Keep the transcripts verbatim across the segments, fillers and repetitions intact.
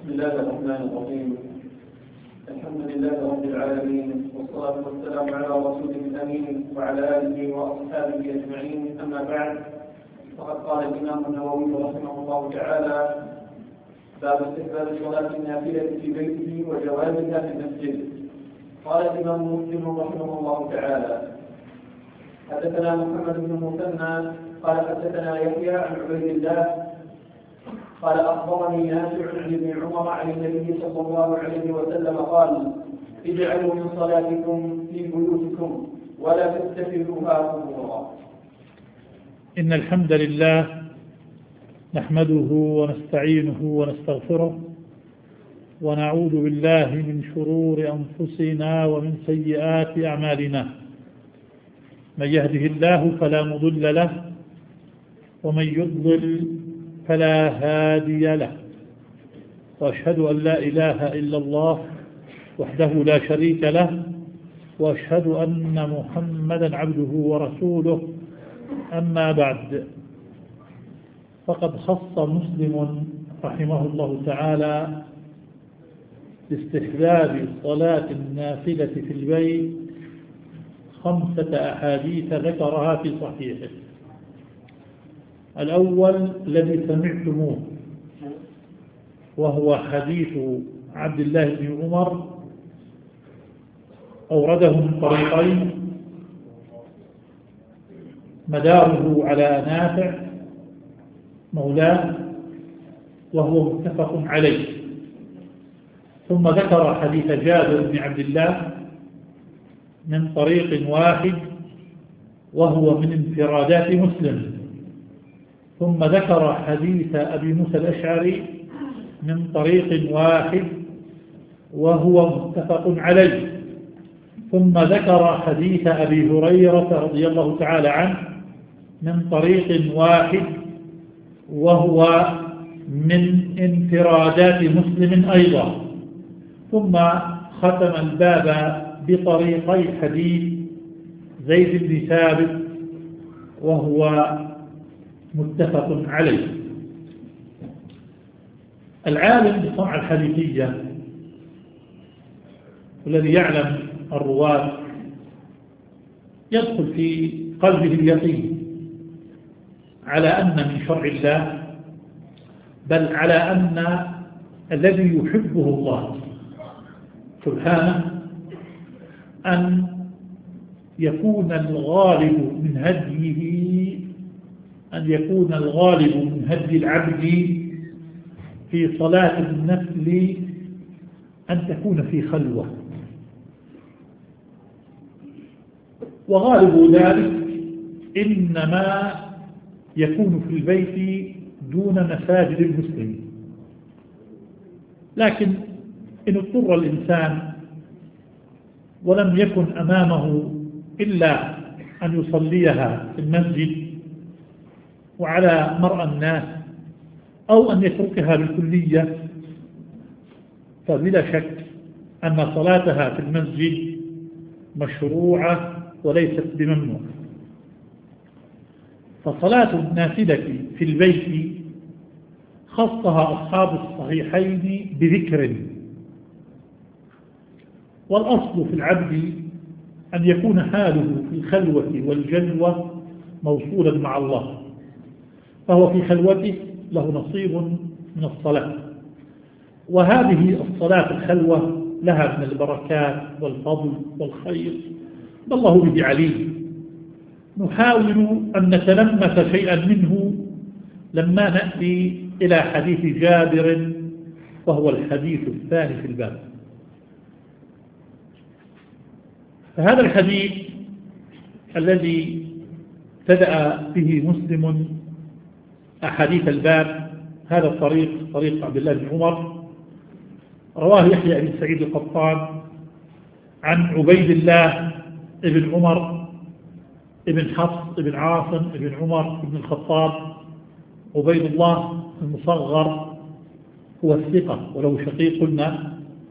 بسم الله الرحمن الرحيم. الحمد لله رب العالمين، والصلاة والسلام على رسوله الأمين وعلى آله وأصحابه أجمعين. أما بعد، فقد قال الإمام النووي رحمه الله تعالى: باب استحباب صلاة النافلة في بيته وجوازها في المسجد. قال الإمام مسلم رحمه الله تعالى: حدثنا محمد بن المثنى قال حدثنا يحيى عن عبيد الله قال أخبرني نافع عن ابن عمر عن النبي صلى الله عليه وسلم قال: اجعلوا من صلاتكم في بيوتكم ولا تتخذوها قبورا. إن الحمد لله نحمده ونستعينه ونستغفره ونعوذ بالله من شرور أنفسنا ومن سيئات أعمالنا. من يهده الله فلا مضل له ومن يضلل فلا هادي له، وأشهد أن لا إله إلا الله وحده لا شريك له، وأشهد أن محمدا عبده ورسوله. أما بعد، فقد خص مسلم رحمه الله تعالى باستحباب صلاة النافلة في البيت خمسة أحاديث ذكرها في صحيحه. الأول الذي سمعتموه وهو حديث عبد الله بن عمر، أورده من طريقين مداره على نافع مولاه وهو متفق عليه، ثم ذكر حديث جابر بن عبد الله من طريق واحد وهو من انفرادات مسلم، ثم ذكر حديث أبي موسى الأشعري من طريق واحد وهو متفق عليه، ثم ذكر حديث أبي هريرة رضي الله تعالى عنه من طريق واحد وهو من انفرادات مسلم أيضا، ثم ختم الباب بطريقي حديث زيد بن ثابت وهو متفق عليه. العالم بالصنعة الحديثية والذي يعلم الرواة يدخل في قلبه اليقين على أن من شرع الله، بل على أن الذي يحبه الله سبحانه أن يكون الغالب من هديه أن يكون الغالب من هدي العبد في صلاة النفل أن تكون في خلوة، وغالب ذلك إنما يكون في البيت دون مساجد المسلمين. لكن إن اضطر الإنسان ولم يكن أمامه إلا أن يصليها في المسجد وعلى مرأى الناس أو أن يتركها بالكلية، فبلا شك أن صلاتها في المسجد مشروعة وليست بممنوع. فصلاة النافلة في البيت خصها أصحاب الصحيحين بذكر، والأصل في العبد أن يكون حاله في الخلوة والجلوة موصولا مع الله، فهو في خلوته له نصيب من الصلاة، وهذه الصلاة الخلوة لها من البركات والفضل والخير ما الله به عليم. نحاول أن نتلمس شيئا منه لما نأتي إلى حديث جابر وهو الحديث الثاني في الباب. فهذا الحديث الذي ابتدأ به مسلم أحاديث الباب، هذا الطريق طريق عبد الله بن عمر، رواه يحيى بن سعيد القطان عن عبيد الله بن عمر ابن حفص بن عاصم بن عمر بن الخطاب. عبيد الله المصغر هو الثقة وله شقيق قلنا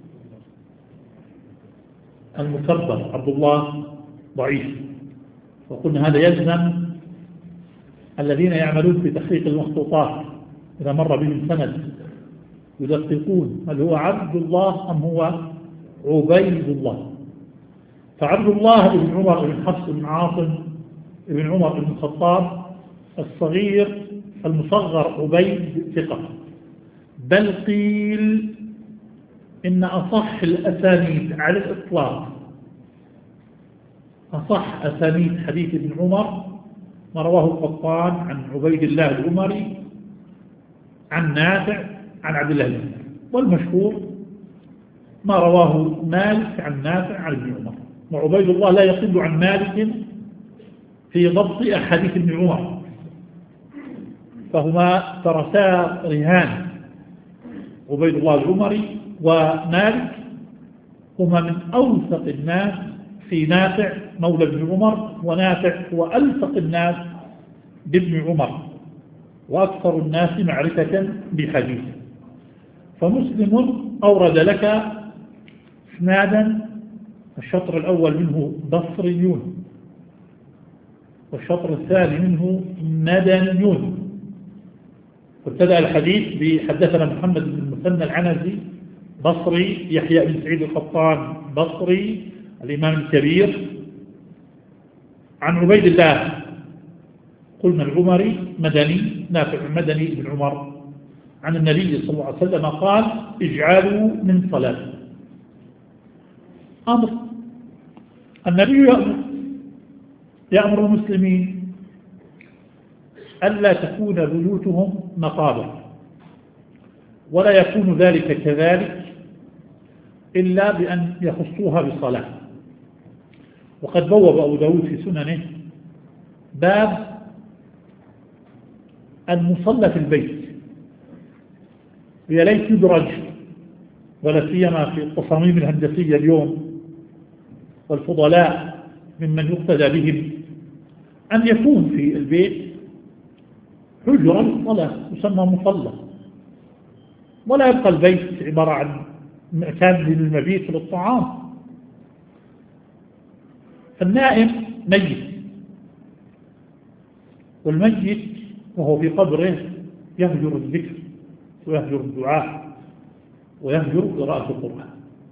المكبر عبد الله ضعيف، وقلنا هذا يلزم الذين يعملون في تحقيق المخطوطات إذا مر بهم سند يدققون هل هو عبد الله أم هو عبيد الله. فعبد الله بن عمر بن حفص بن عاصم بن عمر بن الخطاب الصغير المصغر عبيد ثقة، بل قيل إن أصح الأسانيد على الإطلاق، أصح أسانيد حديث ابن عمر ما رواه القطان عن عبيد الله العمري عن نافع عن عبد الله بن عمر، والمشهور ما رواه مالك عن نافع عن ابن عمر. وعبيد الله لا يقل عن مالك في ضبط أحاديث ابن عمر، فهما ترسا رهان. عبيد الله العمري ومالك هما من أوثق الناس في نافع مولى ابن عمر، ونافع هو ألصق الناس بابن عمر وأكثر الناس معرفة بحديثه. فمسلم أورد لك اسنادا الشطر الأول منه بصريون، والشطر الثاني منه مدنيون. وابتدأ الحديث بحدثنا محمد بن المثنى العنزي بصري، يحيى بن سعيد القطان بصري الإمام الكبير، عن عبيد الله قلنا العمري مدني نافع مدني بن عمر عن النبي صلى الله عليه وسلم قال اجعلوا من صلاة. أمر النبي يأمر يأمر المسلمين ألا تكون بيوتهم مقابر، ولا يكون ذلك كذلك إلا بأن يخصوها بصلاة. وقد بوب أبو داود في سننه باب المصلى في البيت، هي ليس يدرج ولا سيما في التصاميم الهندسية اليوم والفضلاء ممن يقتدى بهم أن يكون في البيت حجرة للصلاة يسمى مصلى، ولا يبقى البيت عبارة عن مكان للمبيت للطعام. فالنائم ميت، والميت وهو في قبره يهجر الذكر ويهجر الدعاء ويهجر قراءة القرآن.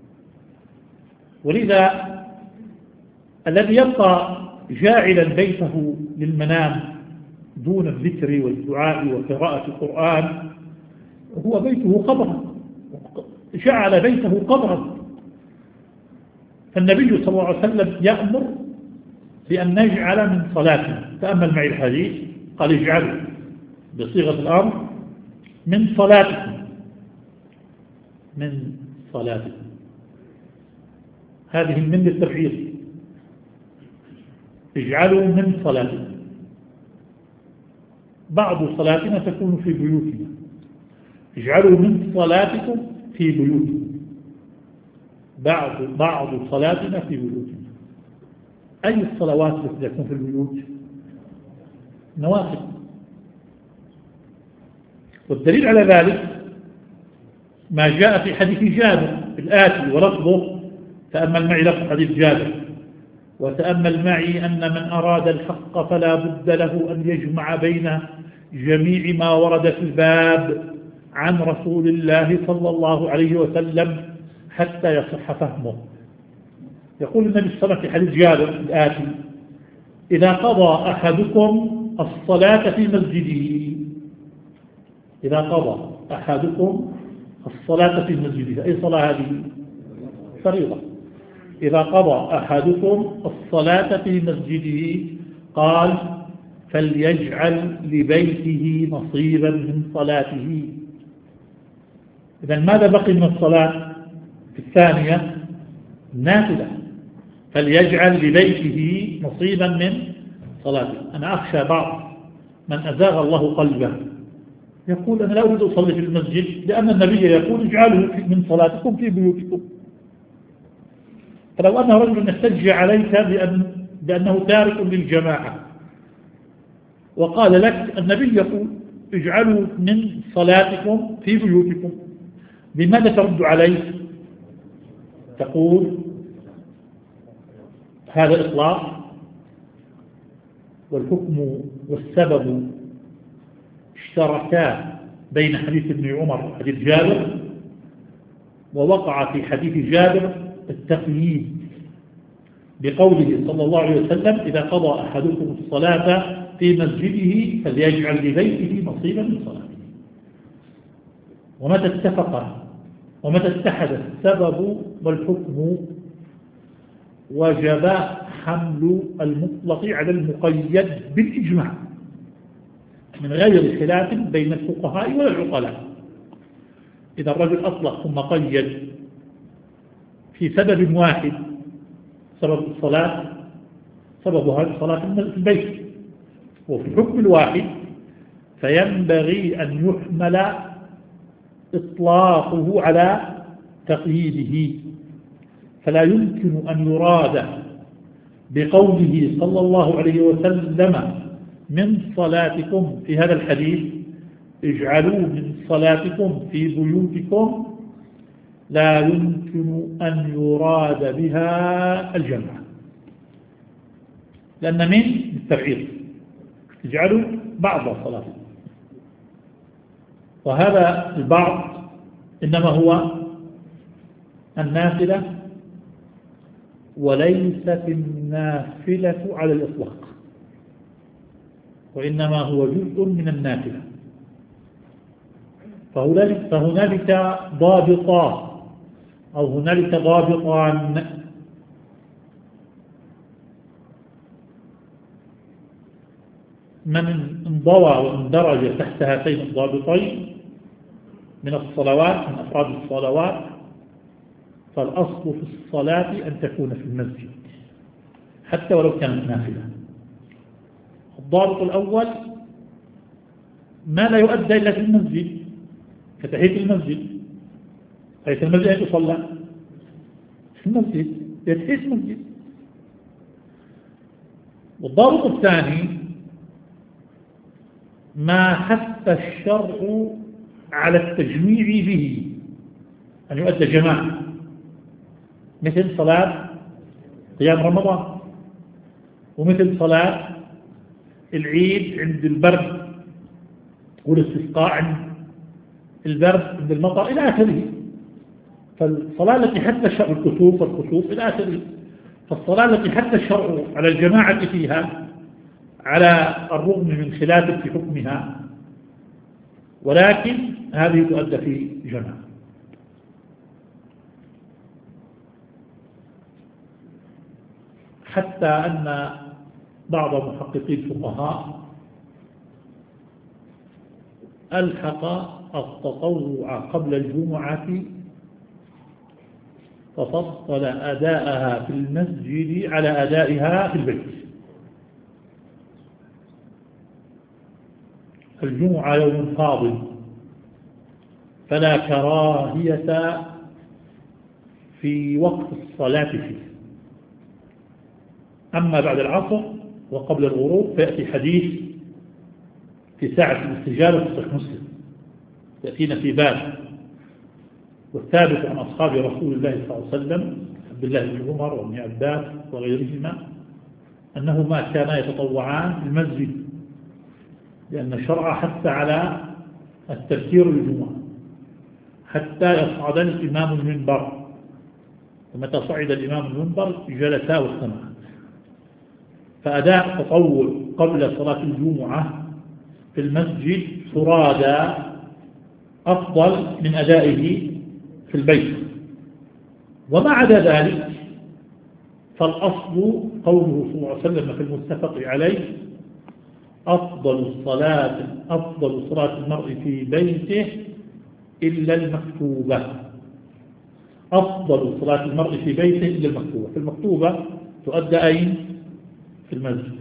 ولذا الذي يبقى جاعلا بيته للمنام دون الذكر والدعاء وقراءة القرآن هو بيته قبرا، جعل بيته قبرا. فالنبي صلى الله عليه وسلم يأمر بأن نجعل من صلاتنا. تأمل معي الحديث، قال اجعلوا بصيغة الأمر من صلاتكم، من صلاتكم، هذه من للتبعير، اجعلوا من صلاتكم. بعض صلاتنا تكون في بيوتنا، اجعلوا من صلاتكم في بيوتكم، بعض بعض صلاتنا في بيوتنا. أي الصلوات التي تكون في البيوت؟ نوافل. والدليل على ذلك ما جاء في حديث جابر الآتي ولفظه، تأمل معي لفظ حديث جابر: وتأمل معي أن من أراد الحق فلا بد له أن يجمع بين جميع ما ورد في الباب عن رسول الله صلى الله عليه وسلم حتى يصح فهمه. يقول النبي صلى الله عليه وسلم في حديث جابر الآتي: إذا قضى أحدكم الصلاة في مسجده، إذا قضى أحدكم الصلاة في مسجده، أي صلاة هذه؟ فريضة. إذا قضى أحدكم الصلاة في مسجده قال فليجعل لبيته نصيبا من صلاته. إذن ماذا بقي من الصلاة في الثانية؟ نافلة. فليجعل لبيته نصيبا من صلاته. أنا أخشى بعض من أزاغ الله قلبه يقول أنا لا أريد أصلي في المسجد لأن النبي يقول اجعلوا من صلاتكم في بيوتكم. فلو أن رجل احتج عليك بأن بأنه تارك للجماعة وقال لك النبي يقول اجعلوا من صلاتكم في بيوتكم، بماذا ترد عليه؟ تقول هذا إطلاق، والحكم والسبب اشتركا بين حديث ابن عمر وحديث جابر ووقع في حديث جابر التقييد بقوله صلى الله عليه وسلم: إذا قضى أحدكم الصلاة في مسجده فليجعل لبيته نصيبا من صلاته. ومتى اتفق ومتى اتحد السبب والحكم وجب حمل المطلق على المقيد بالإجماع من غير خلاف بين الفقهاء ولا العقلاء. إذا الرجل أطلق ثم قيد في سبب واحد، سبب الصلاة، سبب هذه الصلاة في البيت، وفي الحكم الواحد، فينبغي أن يحمل إطلاقه على تقييده. فلا يمكن أن يراد بقوله صلى الله عليه وسلم: من صلاتكم في هذا الحديث اجعلوا من صلاتكم في بيوتكم، لا يمكن أن يراد بها الجمع، لأن من التبعيض اجعلوا بعض صلاتكم، وهذا البعض إنما هو النافلة وليست النافلة على الإطلاق، وإنما هو جزء من النافلة. فهنالك ضابطان أو هنالك ضابطان: من انضوى واندرج تحت هاتين الضابطين من الصلوات، من أفراد الصلوات، فالأصل في الصلاة أن تكون في المسجد حتى ولو كانت نافلة. الضابط الأول: ما لا يؤدى إلا في المسجد، كتحية المسجد. تحية المسجد أين تصلى؟ في المسجد، يتحية المسجد. والضابط الثاني: ما حث الشرع على التجميع به، أن يؤدى جماعة، مثل صلاة قيام رمضان، ومثل صلاة العيد عند البرد، والاستسقاء عند البرد، عند المطر، إلى آخره. فالصلاة التي حث الشرع، الكسوف والكسوف إلى آخره، فالصلاة التي حث الشرع على الجماعة فيها على الرغم من خلاف في حكمها، ولكن هذه تؤدى في جماعة. حتى أن بعض محققي الفقهاء ألحق التطوع قبل الجمعة ففصل أداءها في المسجد على أدائها في البيت. الجمعة يوم فاضل فلا كراهية في وقت الصلاة فيه، أما بعد العصر وقبل الغروب فيأتي حديث في ساعة الاستجابة في صحيح مسلم يأتينا في باب. والثابت عن أصحاب رسول الله صلى الله عليه وسلم عبد الله بن عمر وابن عباس وغيرهما أنهما كانا يتطوعان في المسجد، لأن الشرع حث على التذكير للجمعة حتى يصعد الإمام المنبر، ومتى صعد الإمام المنبر جلسا واستمعا. فأداء تطوع قبل صلاة الجمعة في المسجد فرادى أفضل من أدائه في البيت. وما عدا ذلك فالأصل قوله صلى الله عليه وسلم في المتفق عليه: أفضل الصلاة أفضل صلاة المرء في بيته إلا المكتوبة. أفضل صلاة المرء في بيته إلا المكتوبة. في المكتوبة تؤدى أين؟ في المسجد.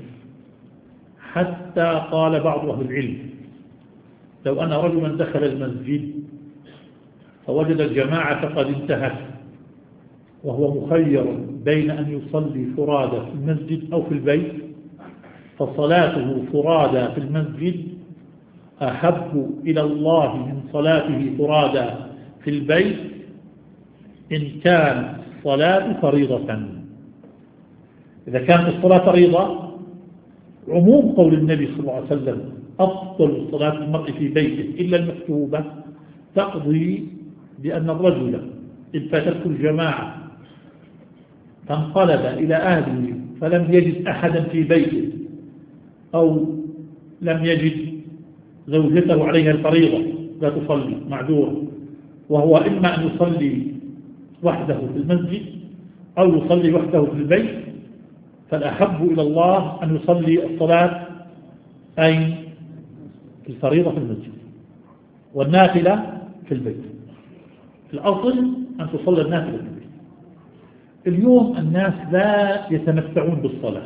حتى قال بعض أهل العلم: لو أن رجلا دخل المسجد فوجد الجماعة قد انتهت وهو مخير بين أن يصلي فرادى في المسجد أو في البيت، فصلاته فرادى في المسجد أحب إلى الله من صلاته فرادى في البيت إن كانت الصلاة فريضة. إذا كانت الصلاة فريضة، عموم قول النبي صلى الله عليه وسلم: أفضل صلاة المرء في بيته إلا المكتوبة، تقضي بأن الرجل إذ فاتته الجماعة فانقلب إلى أهله فلم يجد أحدا في بيته أو لم يجد زوجته عليها الفريضة لا تصلي معذور، وهو إما أن يصلي وحده في المسجد أو يصلي وحده في البيت، فالأحب إلى الله أن يصلي الصلاة أي الفريضة في المسجد والنافلة في البيت. الأصل أن تصلي النافلة في البيت. اليوم الناس لا يتمتعون بالصلاة،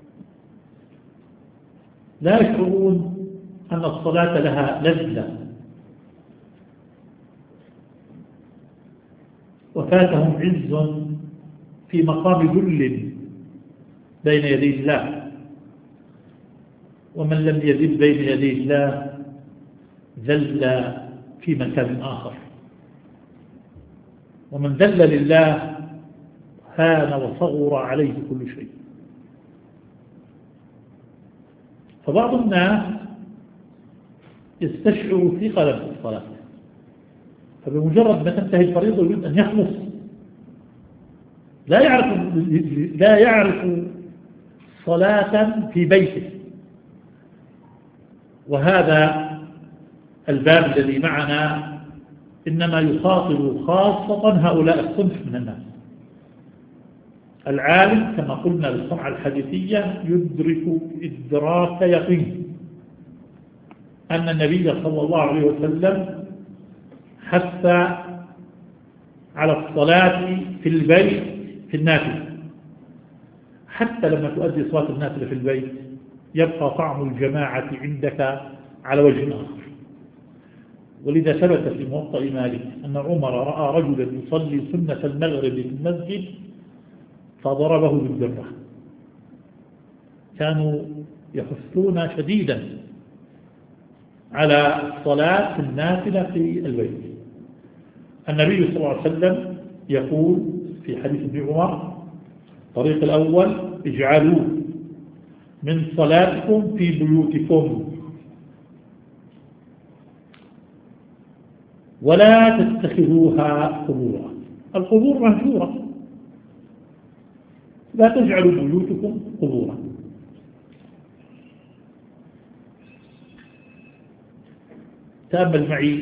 لا يشعرون أن الصلاة لها لذة، وفاتهم عز في مقام ذل بين يدي الله، ومن لم يذل بين يدي الله ذل في مكان آخر، ومن ذل لله هان وصغر عليه كل شيء. فبعض الناس يستشعر ثقلا في الصلاة، فبمجرد ما تنتهي الفريضة يريد أن يخلص، لا يعرف لا يعرف صلاة في بيته. وهذا الباب الذي معنا إنما يخاطب خاصة هؤلاء الصنف من الناس. العالم كما قلنا بالصنعة الحديثية يدرك إدراك يقين أن النبي صلى الله عليه وسلم حث على الصلاة في البيت في النافلة، حتى لما تؤدي صلاة النافلة في البيت يبقى طعم الجماعة عندك على وجه آخر. ولذا ثبت في موطأ مالك أن عمر رأى رجلا يصلي سنة المغرب في المسجد فضربه بالدرة. كانوا يحثون شديدا على الصلاة في النافلة في البيت. النبي صلى الله عليه وسلم يقول في حديث ابن عمر: الطريق الأول اجعلوا من صلاتكم في بيوتكم ولا تتخذوها قبورا. القبور مهجورة، لا تجعلوا بيوتكم قبورا. تأمل معي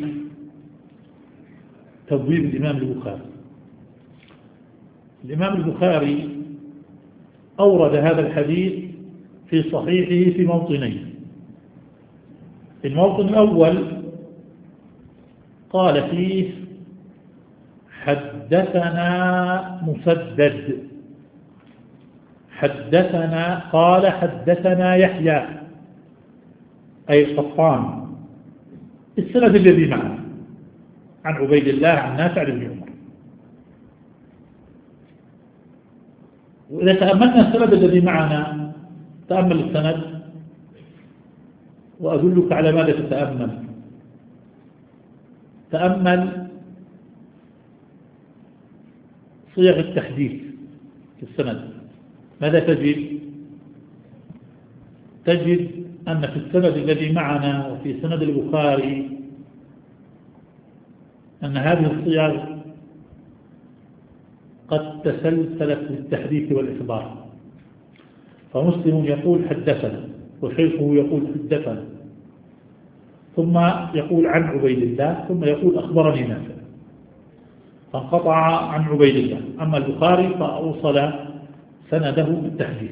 تبويب الإمام البخاري. الإمام البخاري أورد هذا الحديث في صحيحه في موطنين. الموطن الأول قال فيه: حدثنا مسدد حدثنا قال حدثنا يحيى أي القطان، السند الذي معنا عن عبيد الله عن نافع بن عمر. وإذا تأملنا السند الذي معنا، تأمل السند وأدلك على ماذا تتأمل. تأمل صيغ التحديث في السند. ماذا تجد؟ تجد أن في السند الذي معنا وفي سند البخاري أن هذه الصيغ قد تسلسلت بالتحديث والإخبار. فمسلم يقول حدثنا، وشيخه يقول حدثنا، ثم يقول عن عبيد الله، ثم يقول أخبرني نافع، فانقطع عن عبيد الله. أما البخاري فأوصل سنده بالتحديث.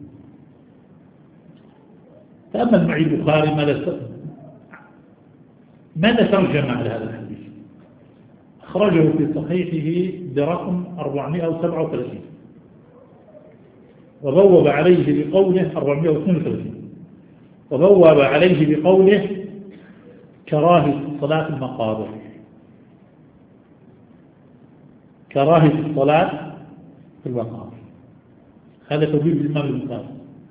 تأمل معي البخاري ماذا ماذا ترجم على هذا الحديث. أخرجه في صحيحه برقم أربعمائة وسبعة وثلاثين، وبوب عليه بقوله أربعمائة واثنين وثلاثين، وبوب عليه بقوله كراهة صلاة المقابر. كراهة الصلاة في المقابر، هذا تبويب الإمام البخاري.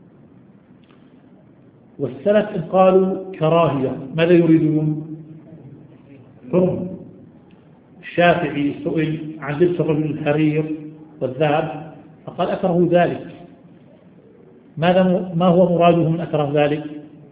والسلف إن قالوا كراهية ماذا يريدون؟ حرم. الشافعي سئل عن لبس الرجل الحرير والذهب فقال أكره ذلك. ماذا ما هو مراده من أكره ذلك؟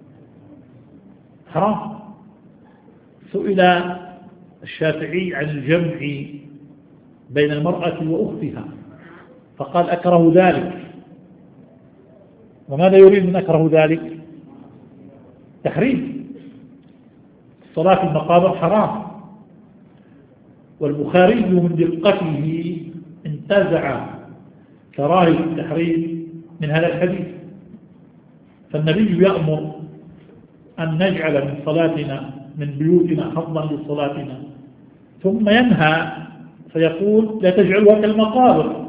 حرام. سئل الشافعي عن الجمع بين المرأة وأختها، فقال أكره ذلك. وماذا يريد من أكره ذلك؟ تحريم. الصلاة في المقابر حرام. والبخاري من دقته انتزع كراهية التحريم من هذا الحديث. فالنبي يأمر أن نجعل من صلاتنا من بيوتنا حظا لصلاتنا، ثم ينهى فيقول لا تجعلوها كالمقابر.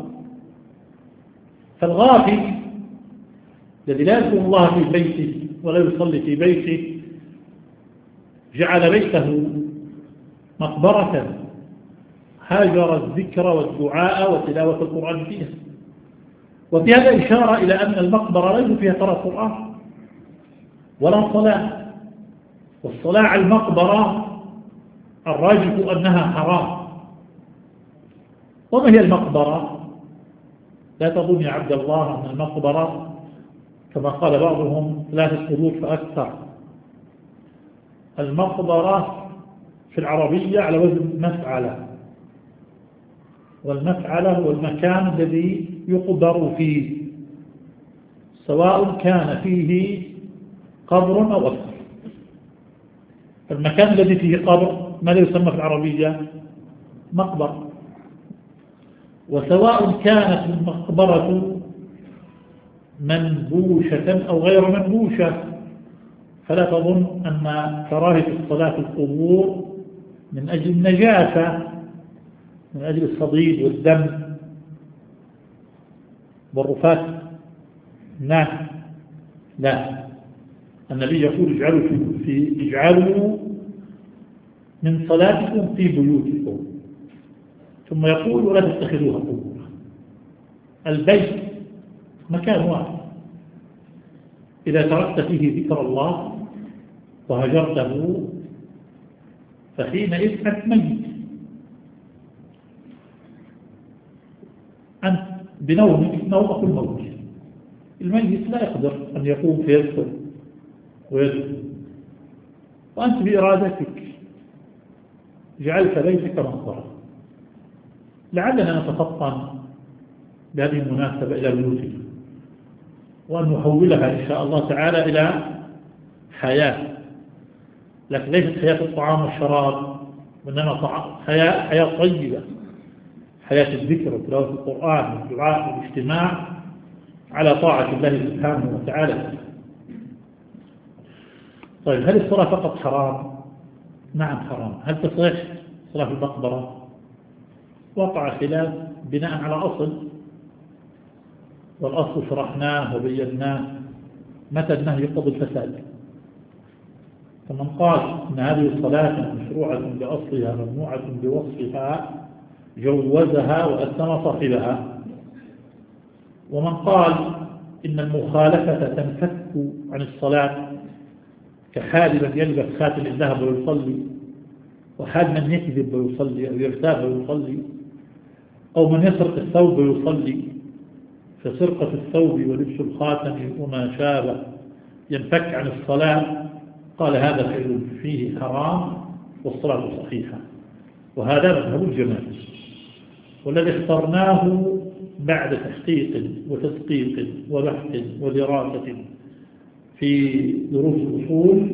فالغافل الذي لا يذكر الله في بيته ولا يصلي في بيته جعل بيته مقبرة، هاجر الذكر والدعاء وتلاوة القرآن فيها. وفي هذا إشارة إلى أن المقبرة ليس فيها قراءة القرآن ولا صلاة. والصلاة على المقبرة الراجح أنها حرام. وما هي المقبرة؟ لا تظن يا عبد الله أن المقبرة كما قال بعضهم ثلاثة قبور فأكثر. المقبرة في العربية على وزن مفعلة، والمفعلة هو المكان الذي يقبر فيه، سواء كان فيه قبر أو أكثر. المكان الذي فيه قبر ماذا يسمى في العربية؟ مقبر. وسواء كانت المقبرة منبوشة أو غير منبوشة، فلا تظن أن كراهية الصلاة في القبور من أجل النجاسة، من أجل الصديد والدم والرفات. لا لا، النبي يقول اجعلوا في اجعلوا من صلاتكم في بيوتكم، ثم يقول ولا تتخذوها قبورا. البيت مكان واحد، إذا تركت فيه ذكر الله وهجرته فحينئذ أنت ميت. أنت بنومك نومك الموت. الميت لا يقدر أن يقوم فيذكر ويذكر، وأنت بإرادتك جعلت بيتك مقبرة. لعلنا نتفطن بهذه المناسبة إلى بيوتنا، وأن نحولها إن شاء الله تعالى إلى حياة، لكن ليست حياة الطعام والشراب، وإنما حياة حياة طيبة، حياة الذكر وتلاوة القرآن والدعاء والاجتماع على طاعة الله سبحانه وتعالى. طيب، هل الصلاة فقط حرام؟ نعم حرام. هل تصح صلاة في المقبرة؟ وقع خلاف بناء على أصل، والأصل شرحناه وبيناه متى النهي يقتضي الفساد. فمن قال إن هذه الصلاة مشروعة بأصلها ممنوعة بوصفها جوزها وأثم صاحبها. ومن قال إن المخالفة تنفك عن الصلاة، كحال من يلبس خاتم الذهب ويصلي، وحال من يكذب ويصلي أو يرتاب ويصلي، أو من يسرق الثوب ويصلي، فسرقة الثوب ولبس الخاتم وما شابه ينفك عن الصلاة، قال هذا فعل فيه حرام والصلاة صحيحة. وهذا مذهب الجماهير، والذي اخترناه بعد تحقيق وتدقيق وبحث ودراسة في دروس الأصول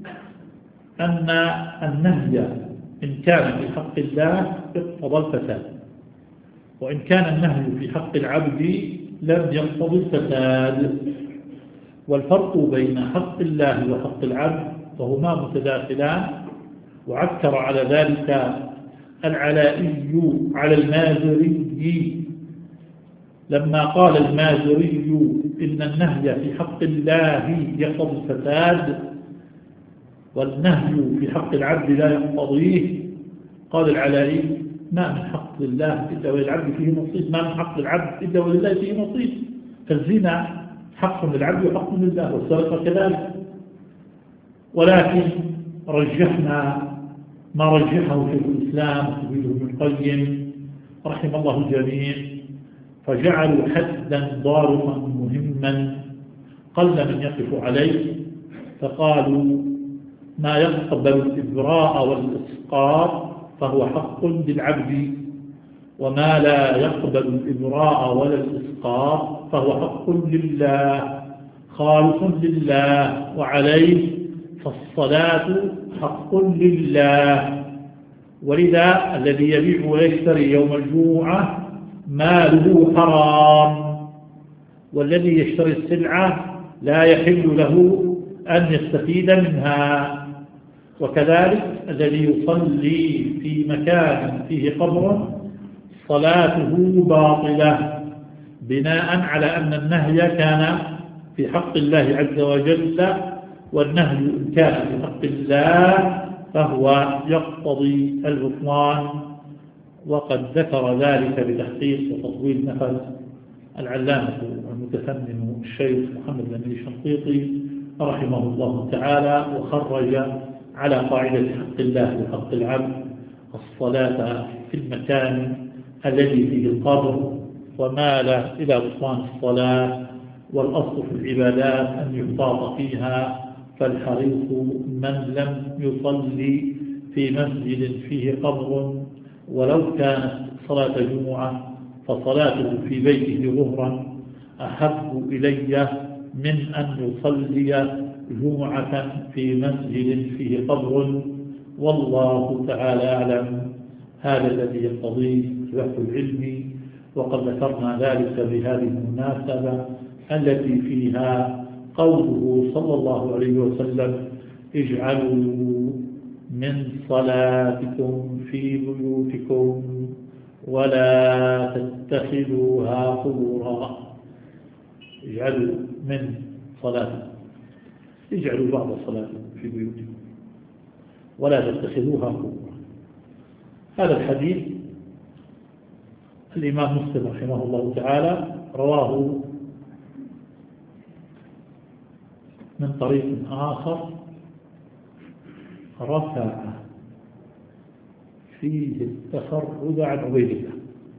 أن النهي إن كان في حق الله اقتضى الفساد، وإن كان النهي في حق العبد لم يقتضي الفساد. والفرق بين حق الله وحق العبد وهما متداخلان، وعكر على ذلك العلائي على المازري لما قال المازري إن النهي في حق الله يقتضي الفساد والنهي في حق العبد لا يقتضيه. قال العلائي ما من حق لله إلا وللعبد فيه نصيب، ما من حق للعبد إلا ولله فيه نصيب. فالزنا حق للعبد وحق لله، والسرقة كذلك. ولكن رجحنا ما رجحه في الإسلام ابن القيم رحم الله الجميع، فجعلوا حدا ضاربا مهما قل من يقف عليه، فقالوا ما يقبل الإبراء والإسقاط فهو حق للعبد، وما لا يقبل الإبراء ولا الإسقاط فهو حق لله خالص لله، وعليه فالصلاة حق لله. ولذا الذي يبيع ويشتري يوم الجمعة ماله حرام، والذي يشتري السلعة لا يحل له أن يستفيد منها. وكذلك الذي يصلي في مكان فيه قبر صلاته باطلة، بناء على أن النهي كان في حق الله عز وجل، والنهي إن كان في حق الله فهو يقتضي البطلان. وقد ذكر ذلك بتحقيق وتطويل نفس العلامة المتفنن الشيخ محمد بن الشنقيطي رحمه الله تعالى، وخرج على قاعدة حق الله وحق العبد الصلاة في المكان الذي فيه القبر، ومال إلى بطلان الصلاة. والأصل في العبادات أن يحتاط فيها، فالحريص من لم يصلي في مسجد فيه قبر ولو كانت صلاة جمعة فصلاته في بيته ظهرا أحب إلي من أن يصلي جمعة في مسجد فيه قبر، والله تعالى أعلم. هذا الذي يقتضيه بحث العلم، وقد ذكرنا ذلك بهذه المناسبة التي فيها قوله صلى الله عليه وسلم: اجعلوا من صلاتكم في بيوتكم ولا تتخذوها قبورا. اجعلوا من صلاتكم، اجعلوا بعض صلاتكم في بيوتكم ولا تتخذوها قبورا. هذا الحديث الإمام مسلم رحمه الله تعالى رواه من طريق آخر رفع فيه التفرد عن عبيد الله،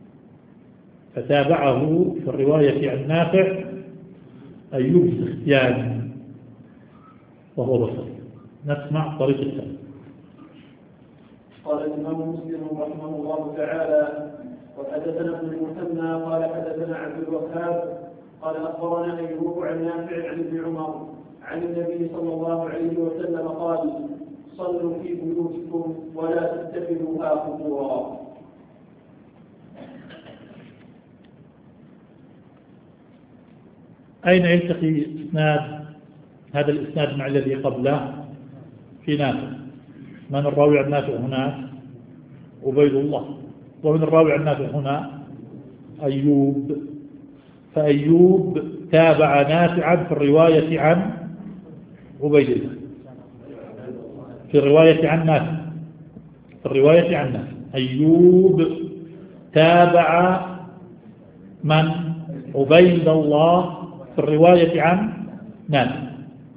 فتابعه في الرواية عن نافع أيوب السختياني وهو بصري. نسمع طريق الثاني. قال الإمام مسلم رحمه الله تعالى: وحدثنا ابن المثنى قال حدثنا عبد الوهاب قال أخبرنا أيوب عن نافع عن ابن عمر عن النبي صلى الله عليه وسلم قال: صلوا في بيوتكم ولا تتخذوها قبورا. أين يلتقي إسناد هذا الإسناد مع الذي قبله؟ في نافع. من الراوي عن نافع هناك؟ عبيد الله. ومن الراوي عن نافع هنا أيوب. فأيوب تابع نافعا في الرواية عن عبيد الله، في الرواية عن نافع، في الرواية عن نافع أيوب تابع من؟ عبيد الله في الرواية عن نافع.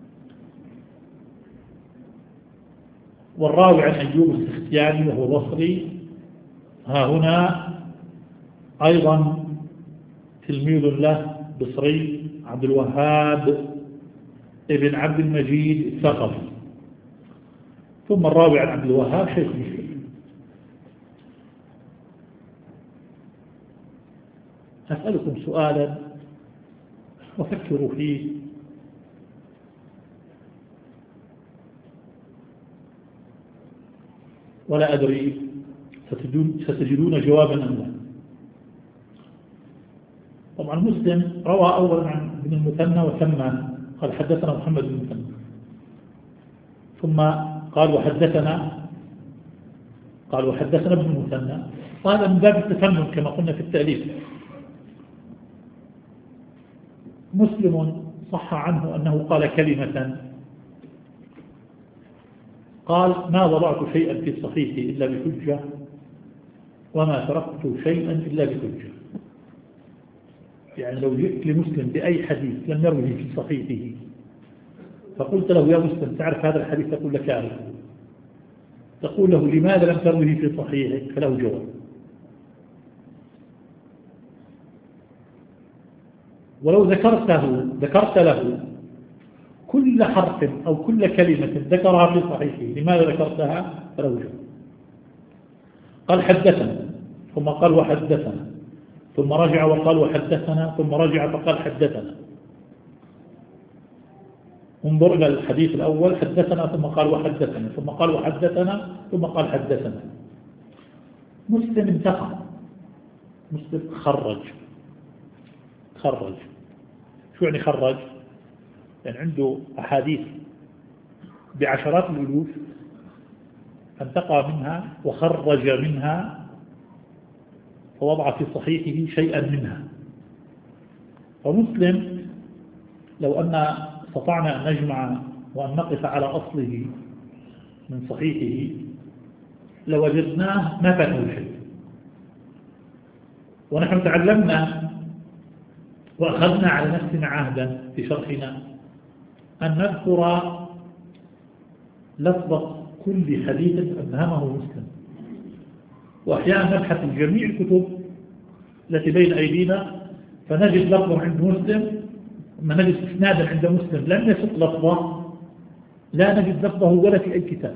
والراوي عن أيوب السختياني وهو بصري ها هنا أيضا تلميذ له بصري عبد الوهاب ابن عبد المجيد الثقفي، ثم الراوي عن عبد الوهاب شيخ مسلم. أسألكم سؤالا وفكروا فيه: ولا أدري ستجدون جوابا أم لا. طبعا مسلم روى أولا عن ابن المثنى وسمى قال حدثنا محمد بن المثنى، ثم قال وحدثنا قال وحدثنا ابن المثنى. هذا من باب التفنن كما قلنا في التأليف. مسلم صح عنه أنه قال كلمة، قال: ما وضعت شيئا في صحيحي إلا بحجة، وما تركت شيئا إلا بحجة. يعني لو جئت لمسلم بأي حديث لم يروه في صحيحه فقلت له: يا مسلم تعرف هذا الحديث؟ تقول لك أعرف. تقول له: لماذا لم تروه في صحيحك؟ فله جواب. ولو ذكرته ذكرت له كل حرف أو كل كلمة ذكرها في صحيحه لماذا ذكرتها؟ فله جواب. قال: حدثنا ثم قال وحدثنا، ثم رجع وقال وحدثنا، ثم رجع فقال حدثنا. انظر إلى الحديث الأول، حدثنا ثم قال وحدثنا، ثم قال وحدثنا، ثم قال حدثنا. مسلم انتقى، مسلم خرج خرج شو يعني خرج؟ يعني عنده أحاديث بعشرات الألوف انتقى منها وخرج منها ووضع في صحيحه شيئا منها. ومسلم لو أن استطعنا أن نجمع وأن نقف على أصله من صحيحه لوجدناه ما فاته شيء. ونحن تعلمنا وأخذنا على نفسنا عهدا في شرحنا أن نذكر لفظ كل حديث أبهمه مسلم، وأحيانا نبحث في جميع الكتب التي بين أيدينا فنجد لفظا عند مسلم، ما نجد إسنادا عند مسلم لم يسق لفظه، لا نجد لفظه ولا في أي كتاب.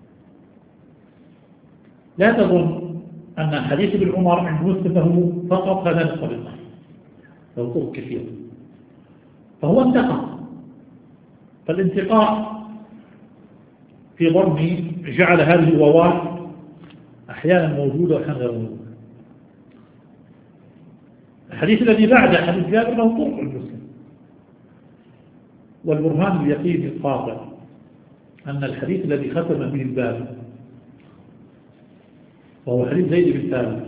لا تظن أن حديث ابن عمر عند مسلم له فقط هذا الطريق، له طرق كثيرة، فهو انتقى. فالانتقاء في ضمن جعل هذه الواوات أحيانا موجودة وأحيانا غير موجودة. الحديث الذي بعد حديث جابر له طرق المسلم، والبرهان اليقين القاطع أن الحديث الذي ختم به الباب وهو حديث زيد بن ثابت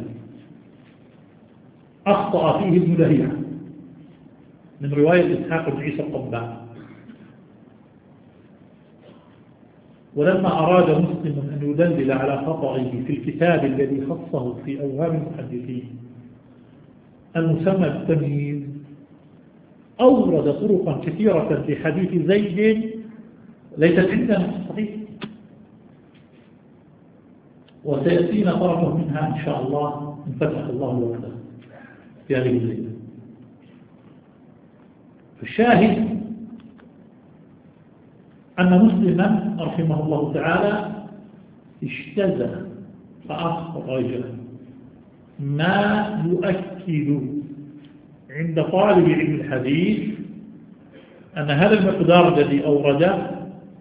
أخطأ فيه ابن لهيعة من رواية إسحاق بن عيسى الطباع. ولما أراد مسلم أن يدلل على خطئه في الكتاب الذي خصه في أوهام المحدثين المسمى بالتمييز أورد طرقا كثيرة في حديث زيد ليست عندنا في الصحيح، وسيأتينا طرفه منها إن شاء الله إن فتح الله وقته في هذه الليلة. الشاهد أن مسلما رحمه الله تعالى اجتزأ فأخرج ما يؤكد عند طالب علم الحديث أن هذا المقدار الذي أورده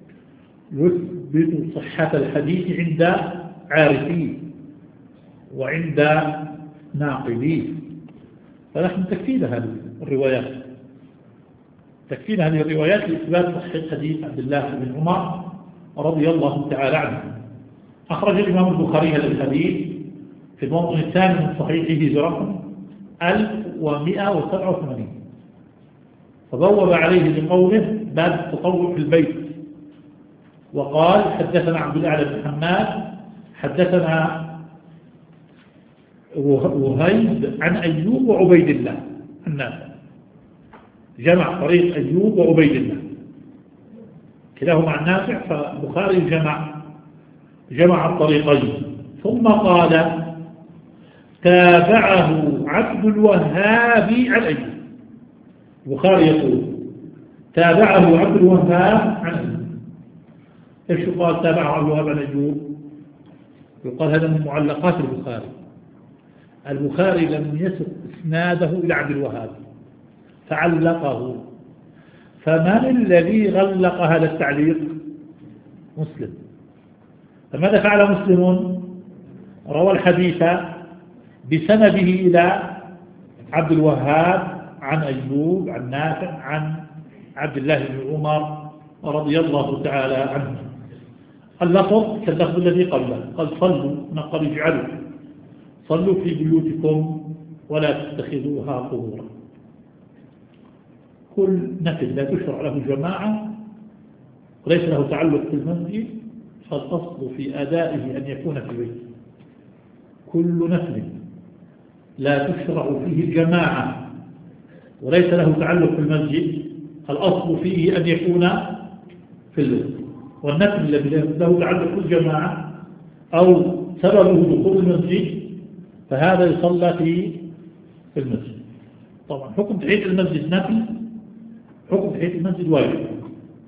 يثبت صحة الحديث عند عارفيه وعند ناقليه. فنحن تكفينا هذه الروايات، تكفينا هذه الروايات لإثبات صحة حديث عبد الله بن عمر رضي الله تعالى عنه. أخرج الإمام البخاري هذا الحديث في الموضوع الثاني من صحيحه برقم ألف ومئة وسبعة وثمانين، فبوب عليه بقوله باب التطوع في البيت، وقال حدثنا عبد الأعلى بن حماد حدثنا وهيب عن أيوب وعبيد الله النافع، جمع طريق أيوب وعبيد الله كلاهما عن نافع، فالبخاري جمع جمع الطريقين. ثم قال تابعه عبد الوهاب عن أيوب. البخاري يقول تابعه عبد الوهاب عن أيوب. ايش قال تابعه عبد الوهاب عن أيوب؟ يقال هذا من معلقات البخاري. البخاري لم يسق اسناده إلى عبد الوهاب فعلقه. فمن الذي غلق هذا التعليق؟ مسلم. فماذا فعل مسلم؟ روى الحديث بسنده إلى عبد الوهاب عن أيوب عن نافع عن عبد الله بن عمر رضي الله تعالى عنه. اللفظ كاللفظ الذي قبله، قال صلوا نقل اجعلوا صلوا في بيوتكم ولا تتخذوها قبورا. كل نفل لا تشرع له جماعة وليس له تعلق في المسجد فالأصل في أدائه أن يكون في البيت. كل نفل لا تشرع فيه جماعة وليس له تعلق في المسجد الأصل فيه أن يكون في البيت. والنفل الذي له تعلق في الجماعة أو سببه دخول المسجد فهذا يصلى في في المسجد. طبعا حكم تحية المسجد نفل، حكم تحية المسجد واجب،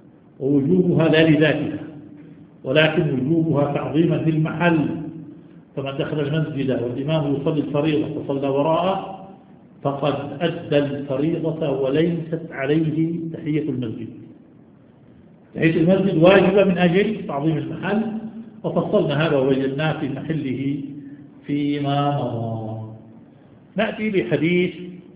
ووجوبها لا لذاتها ولكن وجوبها تعظيما للمحل فمن دخل المسجد والإمام يصلي الفريضة فصلى وراءه فقد أدى الفريضة وليست عليه تحية المسجد. تحية المسجد واجبة من أجل تعظيم المحل، وفصلنا هذا وبيناه في محله فيما مضى. نأتي بحديث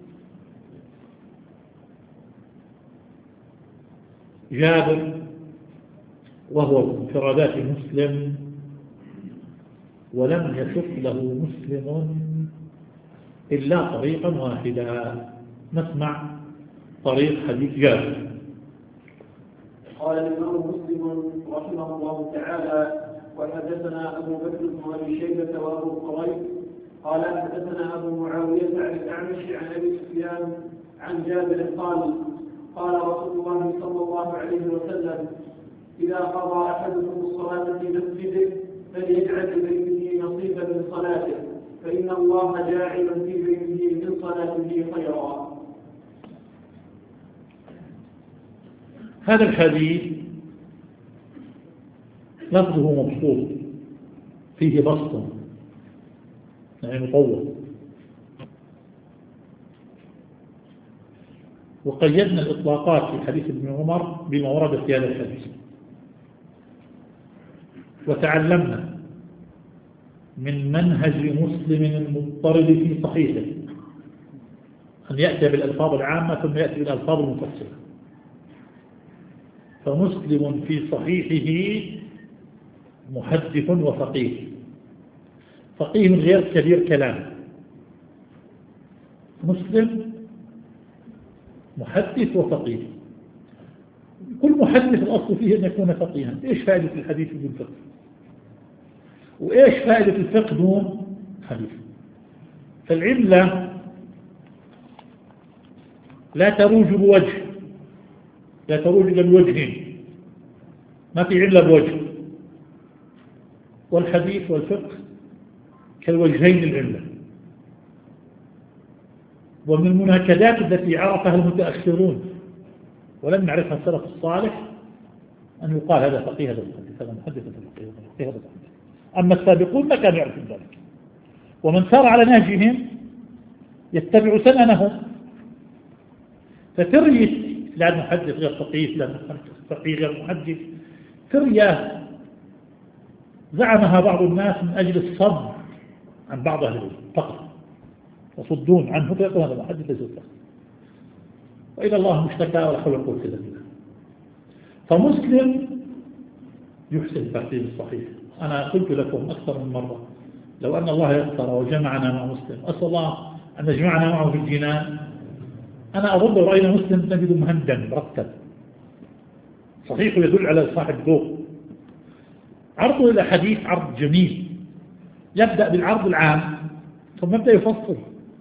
جابر وهو من انفرادات مسلم، ولم يسق له مسلم إلا طريقا واحدا. نسمع طريق حديث جابر. قال الإمام مسلم رحمه الله تعالى: وحدثنا أبو بكر بن أبي شيبة وأبو قريب قال حدثنا أبو معاوية عن الأعمش عن أبي سفيان عن جابر قال: قال رسول الله صلى الله عليه وسلم: إذا قضى أحدكم الصلاة في مسجده فليجعل لبيته نصيبا من صلاته، فإن الله جاعل في بيته من صلاته خيرا. هذا الحديث لفظه مبسوط فيه بسط يعني مطول، وقيدنا الإطلاقات في حديث ابن عمر بما ورد في هذا الحديث، وتعلمنا من منهج مسلم المضطرد في صحيحه أن يأتي بالألفاظ العامة ثم يأتي بالألفاظ المفصلة. فمسلم في صحيحه محدث وفقيه، فقيه غير كبير كلام. مسلم محدث وفقيه. كل محدث الأصل فيه أن يكون فقيها. إيش فائدة الحديث بدون فقه؟ وإيش فائدة الفقه دون حديث؟ فالعلة لا تروج بوجه، لا تروج إلا بوجهين، ما في علة بوجه. والحديث والفقه كالوجهين العلة. ومن المناكدات التي عرفها المتأخرون ولم نعرفها السلف الصالح أن يقال هذا فقيه هذا محدث، هذا محدث هذا فقيه هذا محدث. أما السابقون ما كانوا يعرفون ذلك، ومن سار على نهجهم يتبع سننهم. فترية لا محدث غير فقيه، لا فقيه غير محدث، ترية زعمها بعض الناس من أجل الصد عن بعض أهل العلم فقط، يصدون عنه فيقول هذا محدث ليس فقيه، وإلى الله مشتكى ولا حول ولا قوة إلا بالله. فمسلم يحسن ترتيب الصحيح. أنا قلت لكم أكثر من مرة لو أن الله يسر وجمعنا مع مسلم، أسأل الله أن يجمعنا معه في الجنان. أنا أظن لو رأينا مسلم نجد مهندم مرتب صحيح يدل على صاحب ذوق. عرضه إلى حديث عرض جميل، يبدأ بالعرض العام ثم يبدأ يفصل.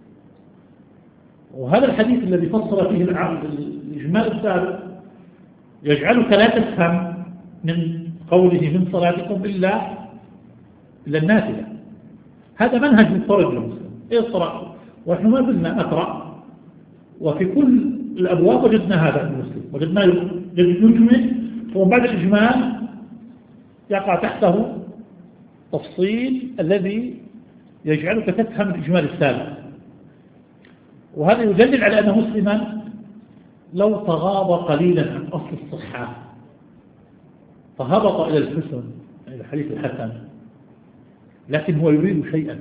وهذا الحديث الذي فصل فيه العرض الإجمال السابق يجعلك لا تفهم من قوله من صلاتكم إلا إلا النافلة. هذا منهج مضطرد للمسلم. اقرأ، ونحن ما زلنا نقرأ، وفي كل الأبواب وجدنا هذا المسلم، وجدنا يجمل، ومن بعد الإجمال يقع تحته تفصيل الذي يجعلك تفهم الإجمال السابق. وهذا يدلل على أن مسلما لو تغاضى قليلا عن أصل الصحة فهبط إلى الحسن، إلى الحديث الحسن، لكن هو يريد شيئا.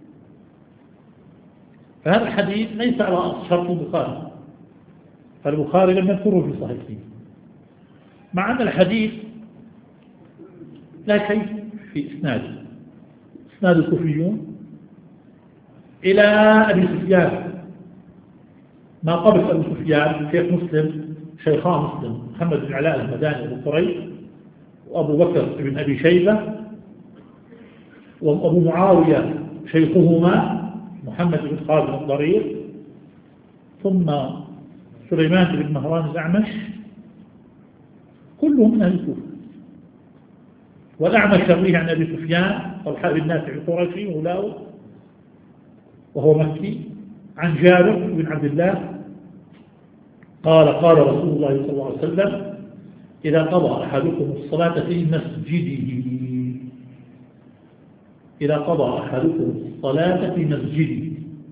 فهذا الحديث ليس على شرط البخاري، فالبخاري لم يذكره في صحيحه، مع أن الحديث لا شيء في إسناده. إسناد الكوفيون إلى أبي سفيان، ما قبل أبي سفيان شيخ مسلم، شيخان مسلم محمد بن علاء المداني أبو قريب، وأبو بكر بن أبي شيبة، وأبو معاوية شيخهما محمد بن خالد الضرير، ثم سليمان بن مهران الأعمش، كلهم من أهل الكوفة. والأعمش يرويه عن أبي سفيان طلحة بن نافع القرشي مولاه وهو مكي، عن جابر بن عبد الله قال قال رسول الله صلى الله عليه وسلم: إذا قضى أحدكم الصلاة في مسجده. إذا قضى أحدكم الصلاة في مسجده،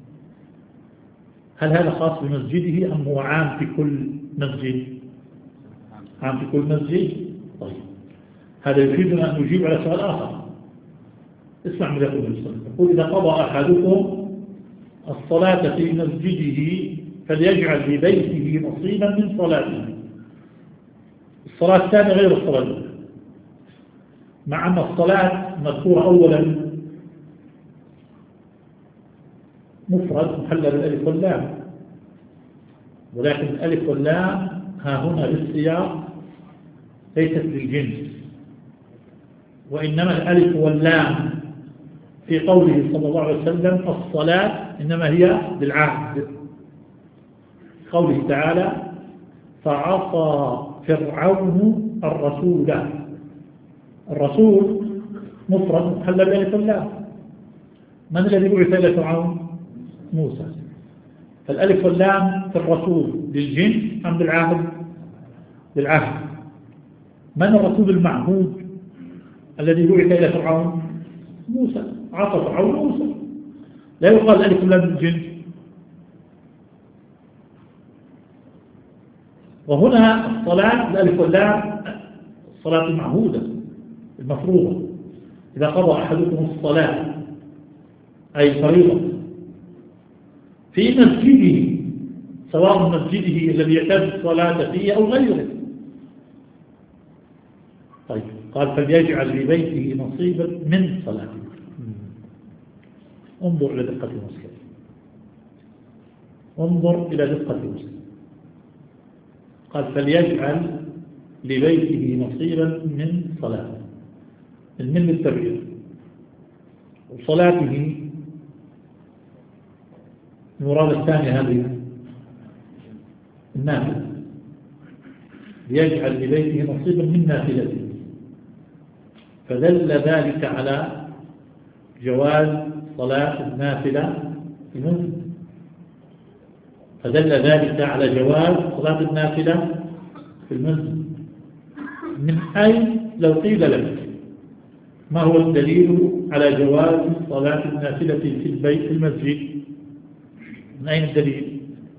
هل هذا خاص بمسجده أم هو عام في كل مسجد؟ عام في كل مسجد. طيب هذا يفيدنا أن نجيب على سؤال آخر. اسمع من يقول النبي صلى الله عليه وسلم، يقول إذا قضى أحدكم الصلاة في مسجده فليجعل لبيته نصيبا من صلاته. الصلاة الثانية غير الصلاة الأولى، مع أن الصلاة مذكورة أولا مفرد محلل بالألف واللام، ولكن الألف واللام ها هنا للسياق ليست للجنس، وإنما الألف واللام في قوله صلى الله عليه وسلم الصلاة إنما هي للعهد. قوله تعالى فعصى فرعون الرسول، الرسول مفرد محلل بالألف واللام، من الذي بعث إلى فرعون؟ موسى. فالألف واللام في الرسول للجنس أم بالعهد؟ بالعهد. من الرسول المعهود الذي بعث إلى فرعون؟ موسى. عصى فرعون موسى، لا يقال الألف واللام للجنس. وهنا الصلاة الألف واللام الصلاة المعهودة المفروضة. إذا قضى أحدكم الصلاة أي فريضة في مسجده، سواء مسجده الذي يعتاد الصلاة فيه أو غيره. طيب قال فليجعل لبيته نصيبا من صلاته. انظر إلى دقة المسلم، انظر إلى دقة المسلم. قال فليجعل لبيته نصيبا من صلاته، من للتبعير، وصلاته المراد الثاني هذه النافلة، ليجعل لبيته نصيبا من نافلته، فدل ذلك على جواز صلاة النافلة في المسجد، فدل ذلك على جواز صلاة النافلة في المسجد. من أين لو قيل لك ما هو الدليل على جواز صلاة النافلة في البيت في المسجد؟ من أين الدليل؟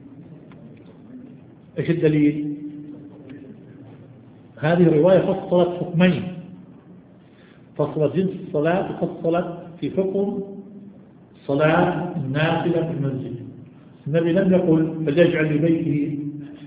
إيش الدليل؟ هذه الرواية فصلت حكمين، فصلت جنس الصلاة وفصلت في حكم صلاة النافلة في المسجد. النبي لم يقل فليجعل لبيته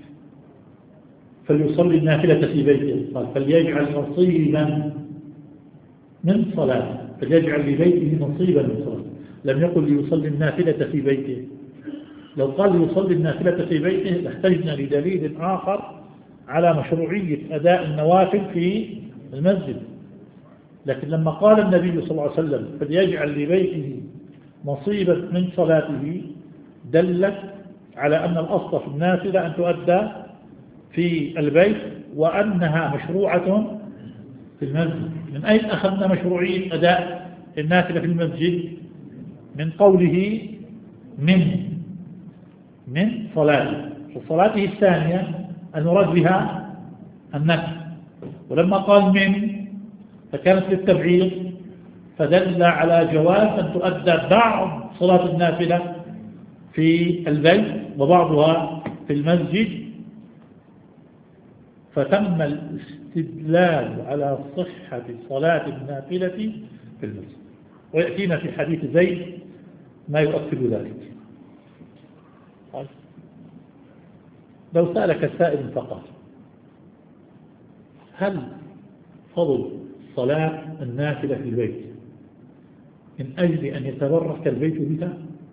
فليصلي النافلة في بيته، قال فليجعل نصيبا من صلاة، فليجعل لبيته نصيبا من صلاة، لم يقل ليصلي النافلة في بيته. لو قال ليصلي النافلة في بيته لاحتجنا لدليل آخر على مشروعية أداء النوافل في المسجد، لكن لما قال النبي صلى الله عليه وسلم فليجعل لبيته نصيبا من صلاته دلت على أن الأصل في النافلة أن تؤدى في البيت وأنها مشروعة في المسجد. من أين أخذنا مشروعية أداء النافلة في المسجد؟ من قوله من من صلاته، وصلاته الثانية المراد بها النفل، ولما قال من فكانت للتبعير، فدل على جواز أن تؤدى بعض صلاة النافلة في البيت وبعضها في المسجد، فتم الاستدلال على صحة صلاة النافلة في المسجد، ويأتينا في حديث زيد ما يؤكد ذلك. لو سألك سائل فقط هل فضل صلاة النافلة في البيت من أجل أن يتبرك البيت بها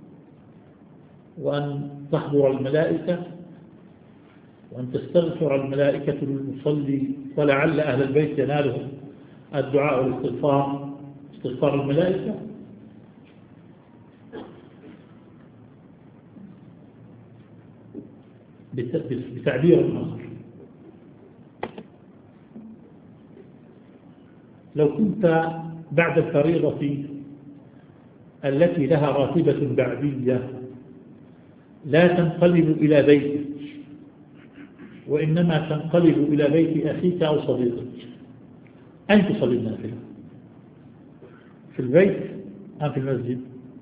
وأن تحضر الملائكة وأن تستغفر الملائكة للمصلي ولعل أهل البيت ينالهم الدعاء والاستغفار استغفار الملائكة؟ بتعبير آخر، لو كنت بعد الفريضة التي لها راتبة بعدية لا تنقلب إلى بيتك وإنما تنقلب إلى بيت أخيك أو صديقك، أين تصلي النافلة؟ في البيت أم في المسجد؟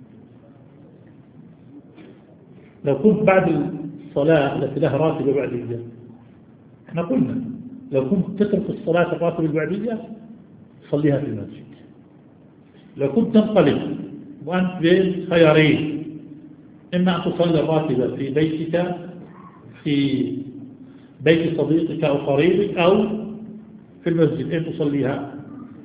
لو كنت بعد الصلاة التي لها راتبة بعدية، احنا قلنا لو كنت تترك الصلاة الراتبة البعدية صليها في المسجد. لو كنت تنقلب وأنت بين خيارين، إما أن تصلي الراتبة في بيتك في بيت صديقك أو قريبك أو في المسجد، أين تصليها؟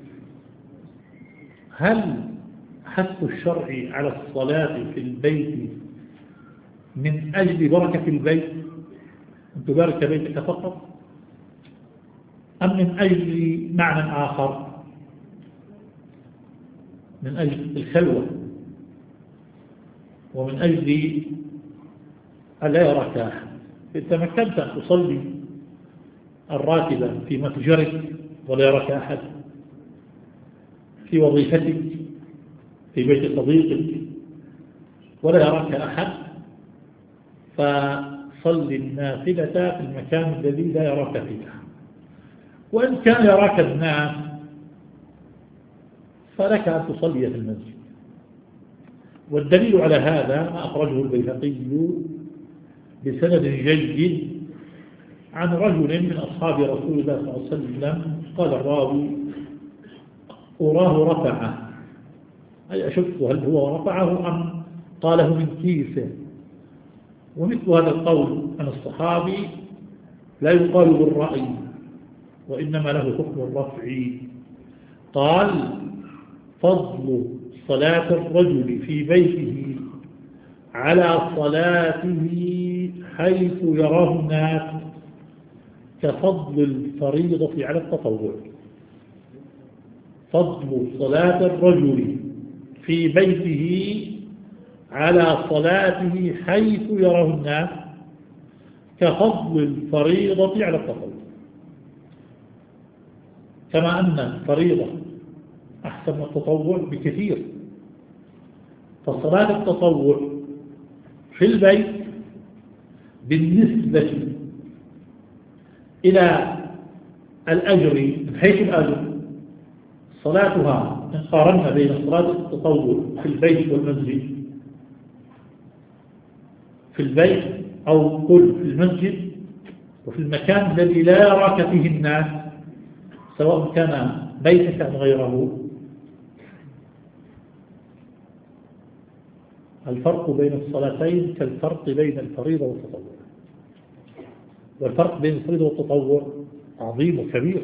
هل حث الشرع على الصلاة في البيت من أجل بركة البيت أن تبارك بيتك فقط، أم من أجل معنى آخر، من أجل الخلوة ومن أجل ألا يراك أحد؟ إن تمكنت أن تصلي الراتبة في متجرك ولا يراك أحد، في وظيفتك في بيت صديقك ولا يراك أحد، فصل النافلة في المكان الذي لا يراك فيه. وإن كان يراك الناس فلك أن تصلي في المسجد. والدليل على هذا ما أخرجه البيهقي بسند جيد عن رجل من أصحاب رسول الله صلى الله عليه وسلم، قال الراوي: أراه رفعه، أي أشك هل هو رفعه أم قاله من كيسه. ومثل هذا القول عن الصحابي لا يقال بالرأي، وإنما له حكم الرفع. قال: فضل صلاة الرجل في بيته على صلاته حيث يراه الناس كفضل الفريضة على التطوع. فضل صلاة الرجل في بيته على صلاته حيث يراه الناس كفضل الفريضة على التطوع. كما أن الفريضة أحسن من التطوع بكثير، فصلاة التطوع في البيت بالنسبة إلى الأجر من حيث الأجر صلاتها، إن قارنا بين صلاة التطوع في البيت والمسجد، في البيت أو قل في المسجد وفي المكان الذي لا يراك فيه الناس، سواء كان بيتك أم غيره، الفرق بين الصلاتين كالفرق بين الفريضة والتطوع. والفرق بين الفريضة والتطوع عظيم وكبير.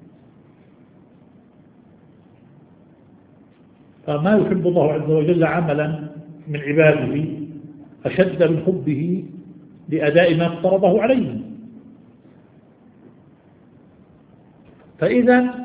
فما يحب الله عز وجل عملا من عباده أشد من حبه لأداء ما افترضه عليهم. فإذا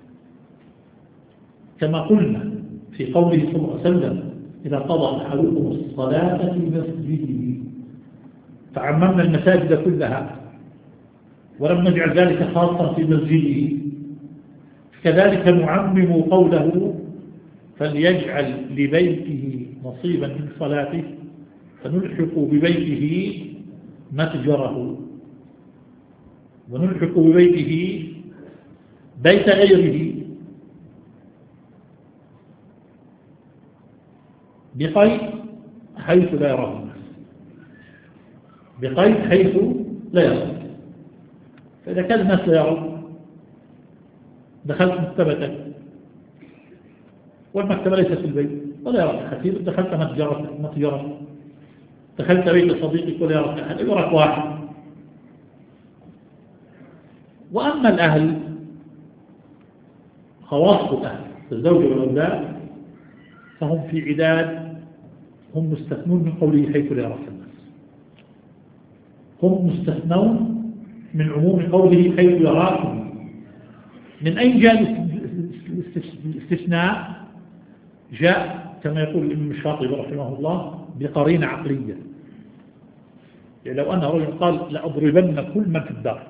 كما قلنا في قوله صلى الله عليه وسلم: إذا قضى أحدكم الصلاة في مسجده، فعممنا المساجد كلها ولم نجعل ذلك خاصا في مسجده، كذلك نعمم قوله: فليجعل لبيته نصيبا من صلاته، فنلحق ببيته متجره، ونلحق ببيته بيت غيره، بقيد حيث لا يراه الناس، بقيد حيث لا يراه. فإذا كان الناس لا يرون، دخلت مكتبتك والمكتبة ليست في البيت ولا يراك أحد، دخلت متجرتك متجرتك دخلت بيت صديقك ولا يراك أحد، يراك واحد. وأما الأهل خواص الأهل الزوج والأولاد فهم في عداد، هم مستثنون من قوله حيث لا يراك الناس، هم مستثنون من عموم قوله حيث يراكم. من أين جاء الاستثناء؟ جاء كما يقول الإمام الشاطبي رحمه الله بقرينة عقلية. يعني لو أن رجل قال: لأضربن كل من في الدار،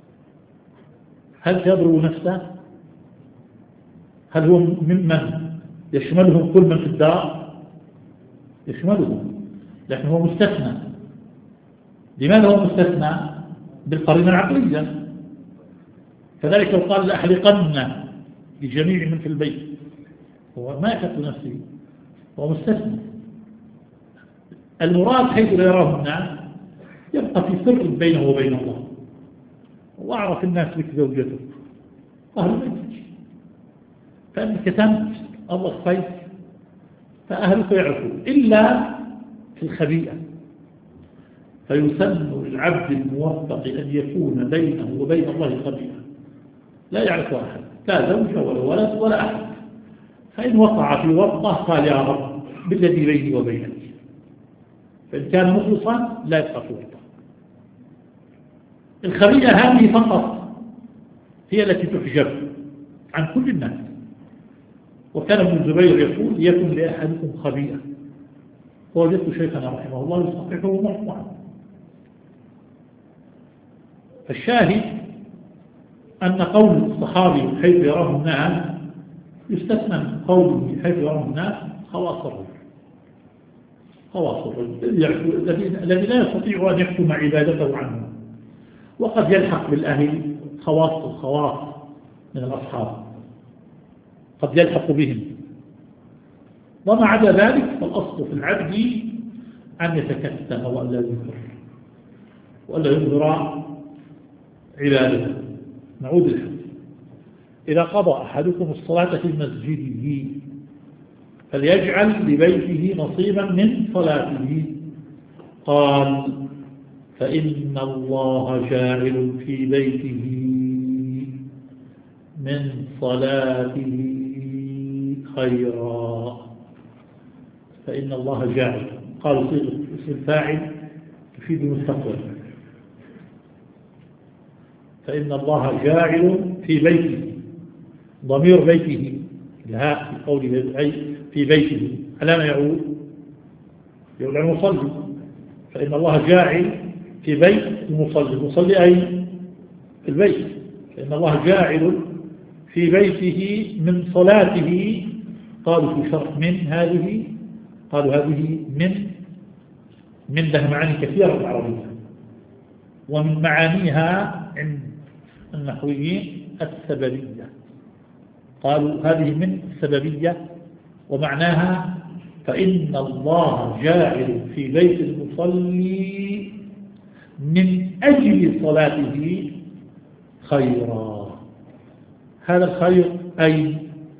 هل يضرب نفسه؟ هل هو ممن يشملهم كل من في الدار؟ يشملهم، لكن هو مستثنى. لماذا هو مستثنى؟ بالقرينة العقلية. كذلك لو قال: لأحرقن لجميع من في البيت، هو ما يحرق نفسه، ومستثنى. المراد حيث لا يراه الناس يبقى في سر بينه وبين الله. وأعرف الناس بك زوجته أهل بيتك، فإنك كتمت الله خير فأهلك يعرفون إلا في الخبيئة. فيسن العبد الموفق أن يكون بينه وبين الله خبيئة لا يعرف أحد، لا زوج ولا ولد ولا أحد. فإن وقع في ورطة قال يا رب بالذي بيني وبينك. فإن كان مخلصا لا يبقى في ورطة. الخبيئة هذه فقط هي التي تحجب عن كل الناس. وكان ابن الزبير يقول يكن لأحدكم خبيئة، ووجدت شيخنا رحمه الله يصححه مرفوعا. فالشاهد أن قول الصحابي حيث يراه الناس يستثنى من قوله حيث يراه الناس خواص الرجل. خواص الرجل الذي لا يستطيع أن يحكم عبادته عنه، وقد يلحق بالأهل خواص الخواص من الأصحاب، قد يلحق بهم. وما عدا ذلك فالأصل في العبد أن يتكتم وأن لا يذكر وأن لا يظهر عبادته. نعود الحديث: إذا قضى أحدكم الصلاة في مسجده فليجعل لبيته نصيبا من صلاته. قال: فإن الله جاعل في بيته من صلاته خيرا. فإن الله جاعل، قال صيغة اسم الفاعل تفيد المستقبل. فإن الله جاعل في بيته، ضمير بيته لها في قوله أي في بيته على ما يعود؟ يقول المصلي. فإن الله جاعل في بيت المصلي، المصلي أي في البيت. فإن الله جاعل في بيته من صلاته. قالوا في شرح من هذه، قالوا هذه من من لها معاني كثيرة في العربية، ومن معانيها عند النحويين السببية. قالوا هذه من السببية، ومعناها فإن الله جاعل في بيت المصلي من أجل صلاته خيرا. هذا الخير أي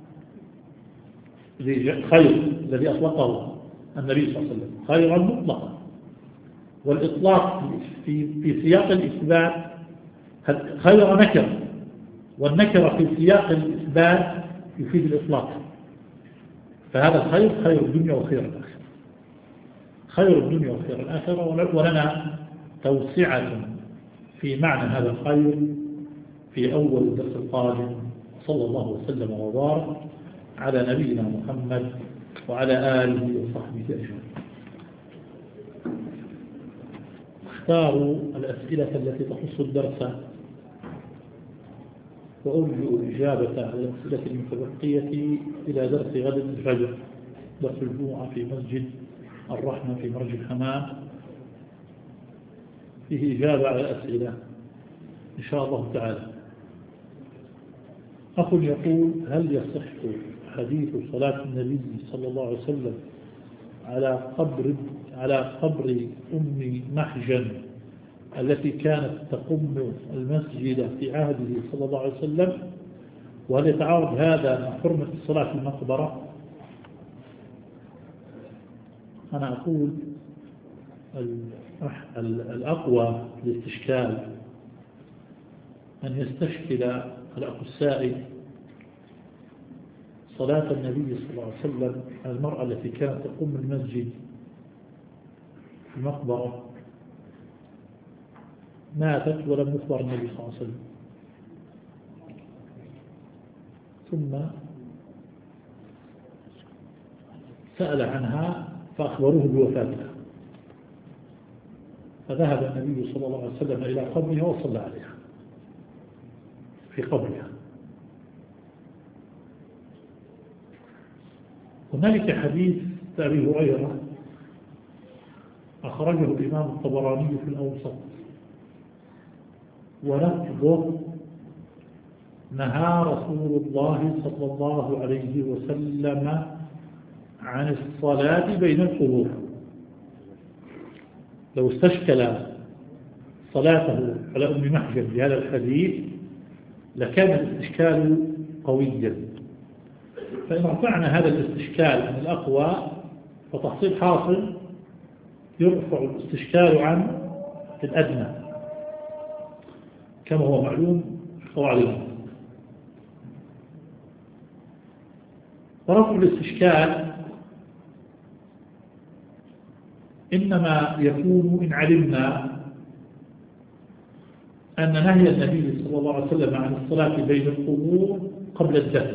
خير الذي أطلقه النبي صلى الله عليه وسلم خيرا مطلقا. والإطلاق في في سياق الإثبات خير نكر، والنكر في سياق الإثبات يفيد الإطلاق. فهذا الخير خير الدنيا وخير الآخرة، خير الدنيا وخير الآخرة. ولنا توسعة في معنى هذا الخير في أول الدرس القادم. صلى الله وسلم وبارك على نبينا محمد وعلى آله وصحبه أجمعين. اختاروا الأسئلة التي تخص الدرس، وأرجو الإجابة على الأسئلة المتبقية إلى درس غد الفجر، درس الجمعة في مسجد الرحمة في مرج الحمام، فيه إجابة على الأسئلة إن شاء الله تعالى. أخ يقول: هل يصح حديث صلاة النبي صلى الله عليه وسلم على قبر على قبر أم محجن التي كانت تقم المسجد في عهده صلى الله عليه وسلم؟ وهل يتعارض هذا مع حرمة الصلاة في المقبرة؟ أنا أقول الأقوى للاستشكال أن يستشكل الأخ السائل صلاة النبي صلى الله عليه وسلم على المرأة التي كانت تقوم المسجد في المقبرة، ماتت ولم يخبر النبي صلى الله عليه وسلم، ثم سأل عنها فأخبروه بوفاتها، فذهب النبي صلى الله عليه وسلم إلى قبرها وصلى عليها في قبرها. هنالك حديث أبي هريرة أخرجه الإمام الطبراني في الأوسط، ولفظه: نهى رسول الله صلى الله عليه وسلم عن الصلاة بين القبور. لو استشكل صلاته على أم محجن بهذا الحديث لكان الاستشكال قويا، فإن رفعنا هذا الاستشكال عن الأقوى فتحصيل حاصل يرفع الاستشكال عن الأدنى كما هو معلوم في قواعد النص. ورفع الاستشكال إنما يكون إن علمنا أن نهي النبي صلى الله عليه وسلم عن الصلاة بين القبور قبل الدفن.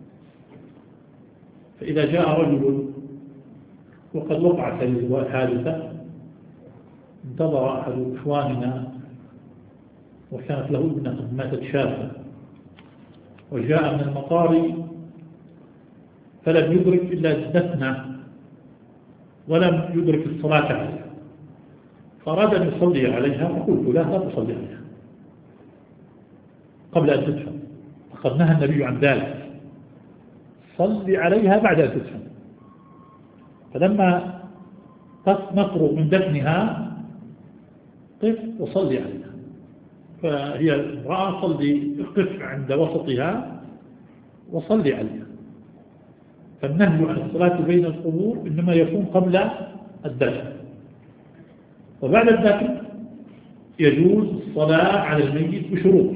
فإذا جاء رجل وقد وقعت الحادثة، انتظر أحد إخواننا وكانت له ابنة ماتت شابة، وجاء من المطار فلم يدرك إلا الدفن ولم يدرك الصلاة عليها، فأراد أن يصلي عليها، فقلت لا لا تصلي عليها قبل أن تدفن، فقد نهى النبي عن ذلك، صلي عليها بعد أن تدفن. فلما نقرب من دفنها قف وصلي عليها، فهي امرأة، صلي اقف عند وسطها وصلي عليها. فالنهي عن الصلاة بين القبور إنما يكون قبل الدفن، وبعد الدفن يجوز الصلاة على الميت بشروط.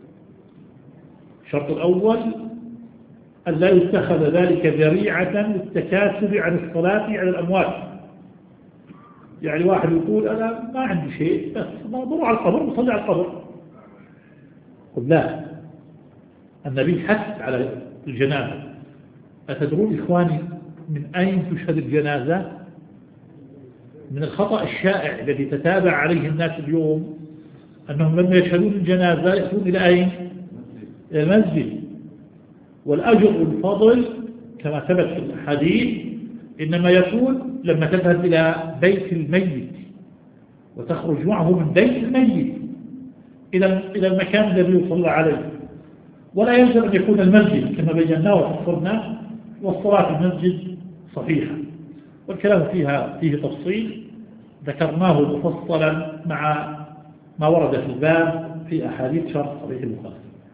الشرط الأول أن لا يتخذ ذلك ذريعة للتكاسل عن الصلاة على الأموات. يعني واحد يقول أنا ما عندي شيء بس بروح على القبر وصلي على القبر، قل لا، النبي حث على الجنازة. أتدرون إخواني من أين تشهد الجنازة؟ من الخطأ الشائع الذي تتابع عليه الناس اليوم أنهم لما يشهدون الجنازة يأتون إلى أين؟ إلى المسجد. والأجر والفضل كما ثبت في الحديث إنما يكون لما تذهب إلى بيت الميت وتخرج معه من بيت الميت إلى إلى المكان الذي يصلى عليه، ولا يلزم أن يكون المسجد كما بيناه وفصلنا، والصلاة في المسجد صحيحة، والكلام فيها فيه تفصيل ذكرناه مفصلا مع ما ورد في الباب في أحاديث شرح صحيح البخاري.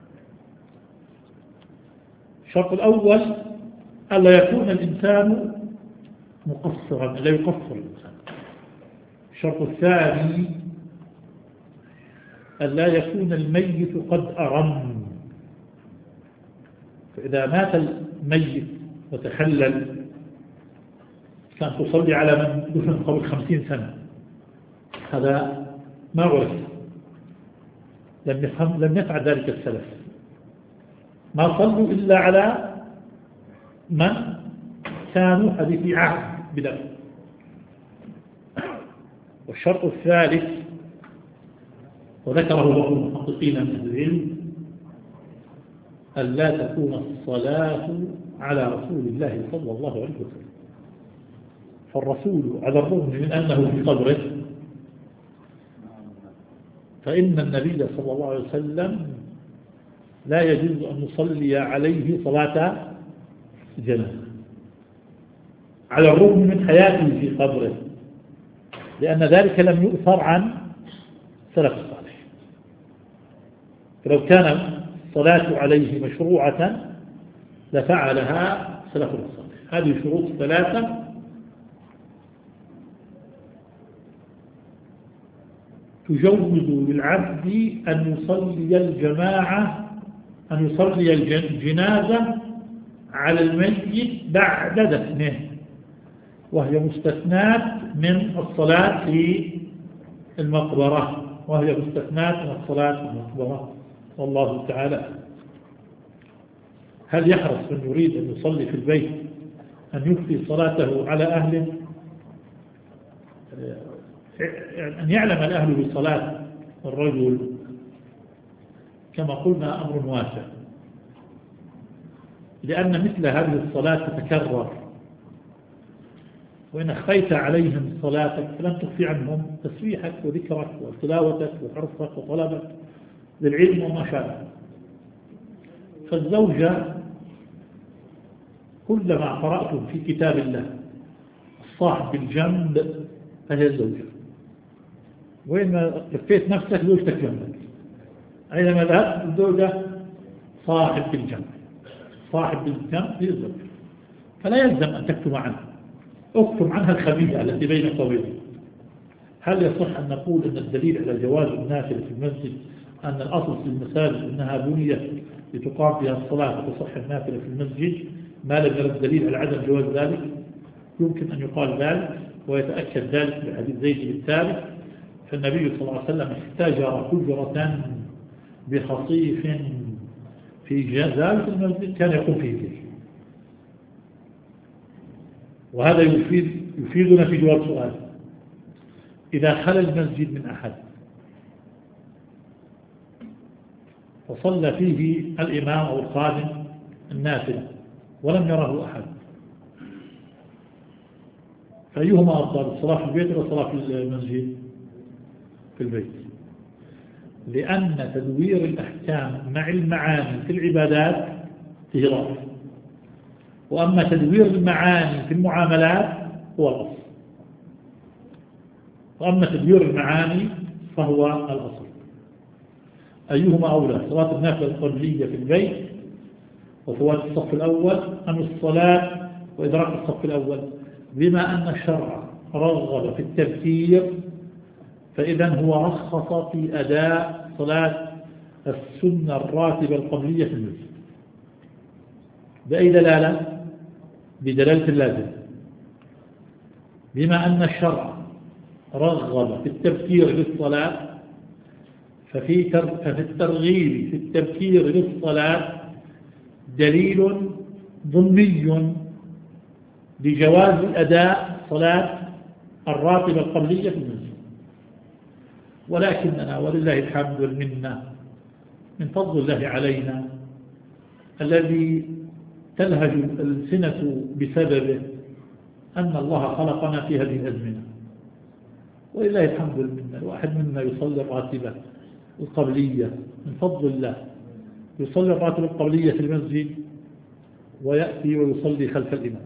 الشرط الأول ألا يكون الإنسان مقصرا، لا يقصر الإنسان. الشرط الثاني ألا يكون الميت قد أرم، فإذا مات الميت وتخلل كان تصلي على من دفن قبل خمسين سنة، هذا ما عرف، لم يفهم لم يفعل ذلك السلف، ما صلوا إلا على من كانوا حديثي عهد بذلك. والشرط الثالث وذكره بعض المحققين من العلم ألا تكون الصلاة على رسول الله صلى الله عليه وسلم. فالرسول على الرغم من أنه في قبره فإن النبي صلى الله عليه وسلم لا يجوز أن نصلي عليه صلاة جنازة على الرغم من حياته في قبره، لأن ذلك لم يؤثر عن سلف الصالح. فلو كان الصلاة عليه مشروعة لفعلها سلف الصالح. هذه شروط ثلاثة تجوز للعبد أن يصلي الجماعة أن يصلي الجنازة على الميت بعد دفنه، وهي مستثنات من الصلاة في المقبرة وهي مستثنات من الصلاة في المقبرة. والله تعالى هل يحرص من يريد أن يصلي في البيت أن يكفي صلاته على أهله، أن يعلم الأهل بصلاة الرجل كما قلنا أمر واسع، لأن مثل هذه الصلاة تتكرر، وإن أخفيت عليهم صلاتك فلن تخفي عنهم تسبيحك وذكرك وتلاوتك وحرصك وطلبك للعلم وما شابه. فالزوجة كلما قرأتم في كتاب الله الصاحب بالجنب فهي الزوجة، وين ما لفيت نفسك زوجتك جنبك، أينما ذهبت الزوجة صاحب بالجنب، صاحب بالجنب هي الزوجة، فلا يلزم أن تكتم عنها، اكتم عنها الخبيئة التي بينك وبينها. هل يصح أن نقول أن الدليل على جواز النافلة في المسجد أن الأصل في المساجد أنها بنيت لتقام فيها الصلاة وتصح النافلة في المسجد ما لم يرد دليل على عدم جواز ذلك؟ يمكن أن يقال ذلك ويتأكد ذلك بحديث زيد بن ثابت، فالنبي صلى الله عليه وسلم احتجر حجرة بخصيف في ذلك المسجد كان يقوم فيه الليل. وهذا يفيد يفيدنا في جواب سؤال: إذا خلى المسجد من أحد وصلى فيه الإمام أو الخادم النافلة ولم يره أحد، فأيهما أفضل، الصلاة في البيت ولا الصلاة في المسجد؟ في البيت، لأن تدوير الأحكام مع المعاني في العبادات فيه ضعف، وأما تدوير المعاني في المعاملات هو الأصل، وأما تدوير المعاني فهو الأصل. أيهما أولى، صلاة النافلة القبلية في البيت وفوات الصف الأول أم الصلاة وإدراك الصف الأول؟ بما أن الشرع رغب في التبكير فإذا هو رخص في أداء صلاة السنة الراتبة القبلية في المسجد. بأي دلالة؟ بدلالة اللازم. بما أن الشرع رغب في التبكير للصلاة ففي, ففي الترغيب في التبكير للصلاة دليل ضمني لجواز أداء صلاة الراتبة القبلية في المسجد. ولكننا ولله الحمد والمنة من فضل الله علينا الذي تلهج الألسنة بسببه أن الله خلقنا في هذه الأزمنة، ولله الحمد والمنة. الواحد منا يصلي الراتبة القبلية من فضل الله، يصلي الراتبة القبلية في المسجد ويأتي ويصلي خلف الإمام.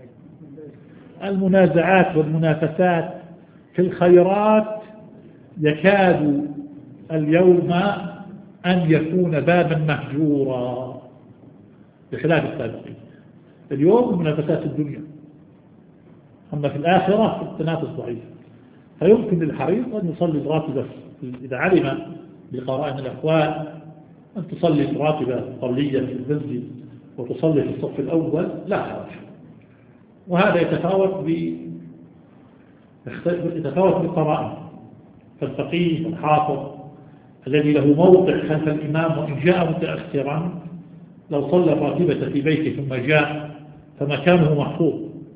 المنازعات والمنافسات في الخيرات يكاد اليوم أن يكون بابا مهجورا بخلاف السابقين. اليوم منافسات الدنيا، أما في الآخرة التنافس ضعيف، فيمكن للحريص أن يصلي الراتبة إذا علم بقرائن الأحوال أن تصلي الراتبة قبليا في المسجد وتصلي في الصف الأول لا حرج. وهذا يتفاوت ب يتفاوت بالقرائن، فالفقيه الحافظ الذي له موقع خلف الإمام وإن جاء متأخرا لو صلى الراتبة في بيته ثم جاء فمكانه محفوظ.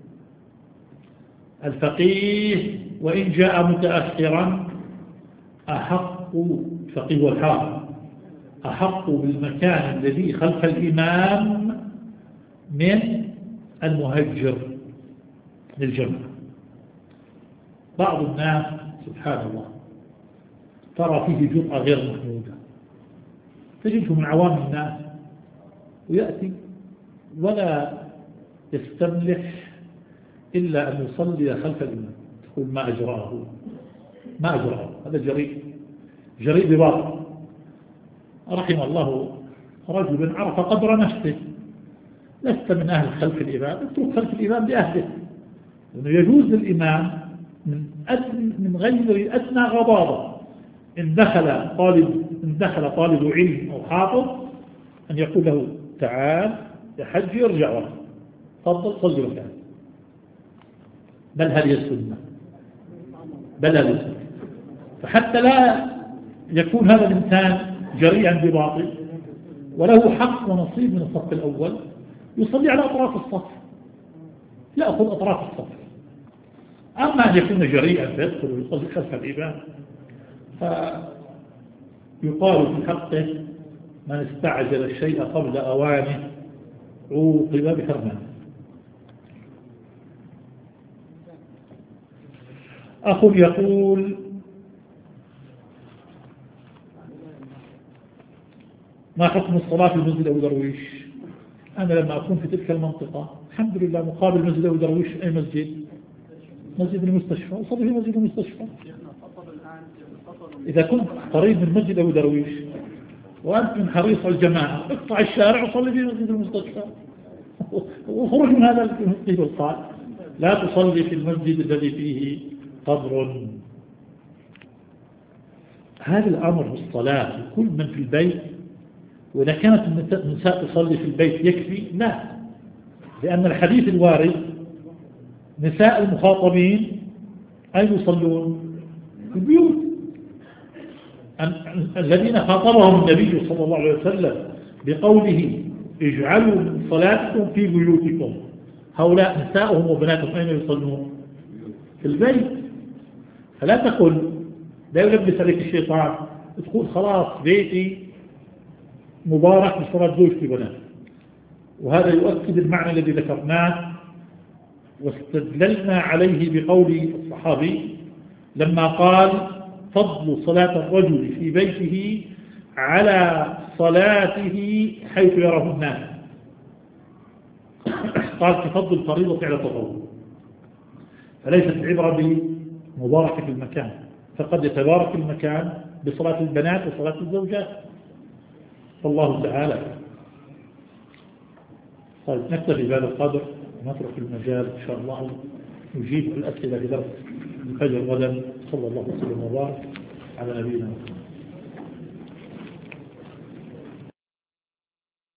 الفقيه وإن جاء متأخرا أحق، الفقيه والحافظ أحق بالمكان الذي خلف الإمام من المهجر للجمع. بعض الناس سبحان الله ترى فيه جرأة غير محمودة، تجده من عوام الناس ويأتي ولا يستملح إلا أن يصلي خلف الإمام، تقول ما أجراه ما أجراه هذا جريء جريء بباطل. رحم الله رجل عرف قدر نفسه، لست من أهل خلف الإمام، اترك خلف الإمام لأهله، لأنه يجوز للإمام من من غير أدنى غضاضة إن دخل طالب إن دخل طالب علم أو حافظ أن يقول له تعال يا حج يرجع ورا تفضل صلي مكانك، بل هذه السنة، بل هذه السنة. فحتى لا يكون هذا الإنسان جريئا بباطل وله حق ونصيب من الصف الأول يصلي على أطراف الصف، يأخذ أطراف الصف. أما أن يكون جريئا فيدخل ويصلي خلف الإمام فيقال في حقه من استعجل الشيء قبل أوانه عوقب بحرمانه. أخ يقول ما حكم الصلاة في المسجد أبو درويش؟ أنا لما أكون في تلك المنطقة الحمد لله مقابل مسجد أبو درويش أي مسجد؟ مسجد المستشفى، أصلي في مسجد المستشفى. إذا كنت قريب من مسجد أبو درويش وأنت من حريص على الجماعة اقطع الشارع وصلي في مسجد المستشفى وخرج من هذا القيل القال. لا تصلي في المسجد الذي فيه قبر. هذا الأمر بالصلاة لكل من في البيت، وإذا كانت النساء تصلي في البيت يكفي؟ لا، لأن الحديث الوارد نساء المخاطبين أين يصلون؟ في البيوت. الذين خاطبهم النبي صلى الله عليه وسلم بقوله اجعلوا من صلاتكم في بيوتكم، هؤلاء نساؤهم وبناتهم أين يصلون؟ في البيت. فلا تقل، لا يلبس عليك الشيطان تقول خلاص بيتي مبارك بصلاة زوجتي وبناتي. وهذا يؤكد المعنى الذي ذكرناه واستدللنا عليه بقول الصحابي لما قال فضل صلاة الرجل في بيته على صلاته حيث يراه الناس. قال كفضل الفريضة على التطوع. فليست العبرة بمباركة المكان، فقد يتبارك المكان بصلاة البنات وصلاة الزوجات. فالله تعالى. طيب نكتفي بهذا القدر ونترك المجال إن شاء الله نجيب الأسئلة في درس الفجر غدا. صلى الله وسلم وبارك على نبينا محمد.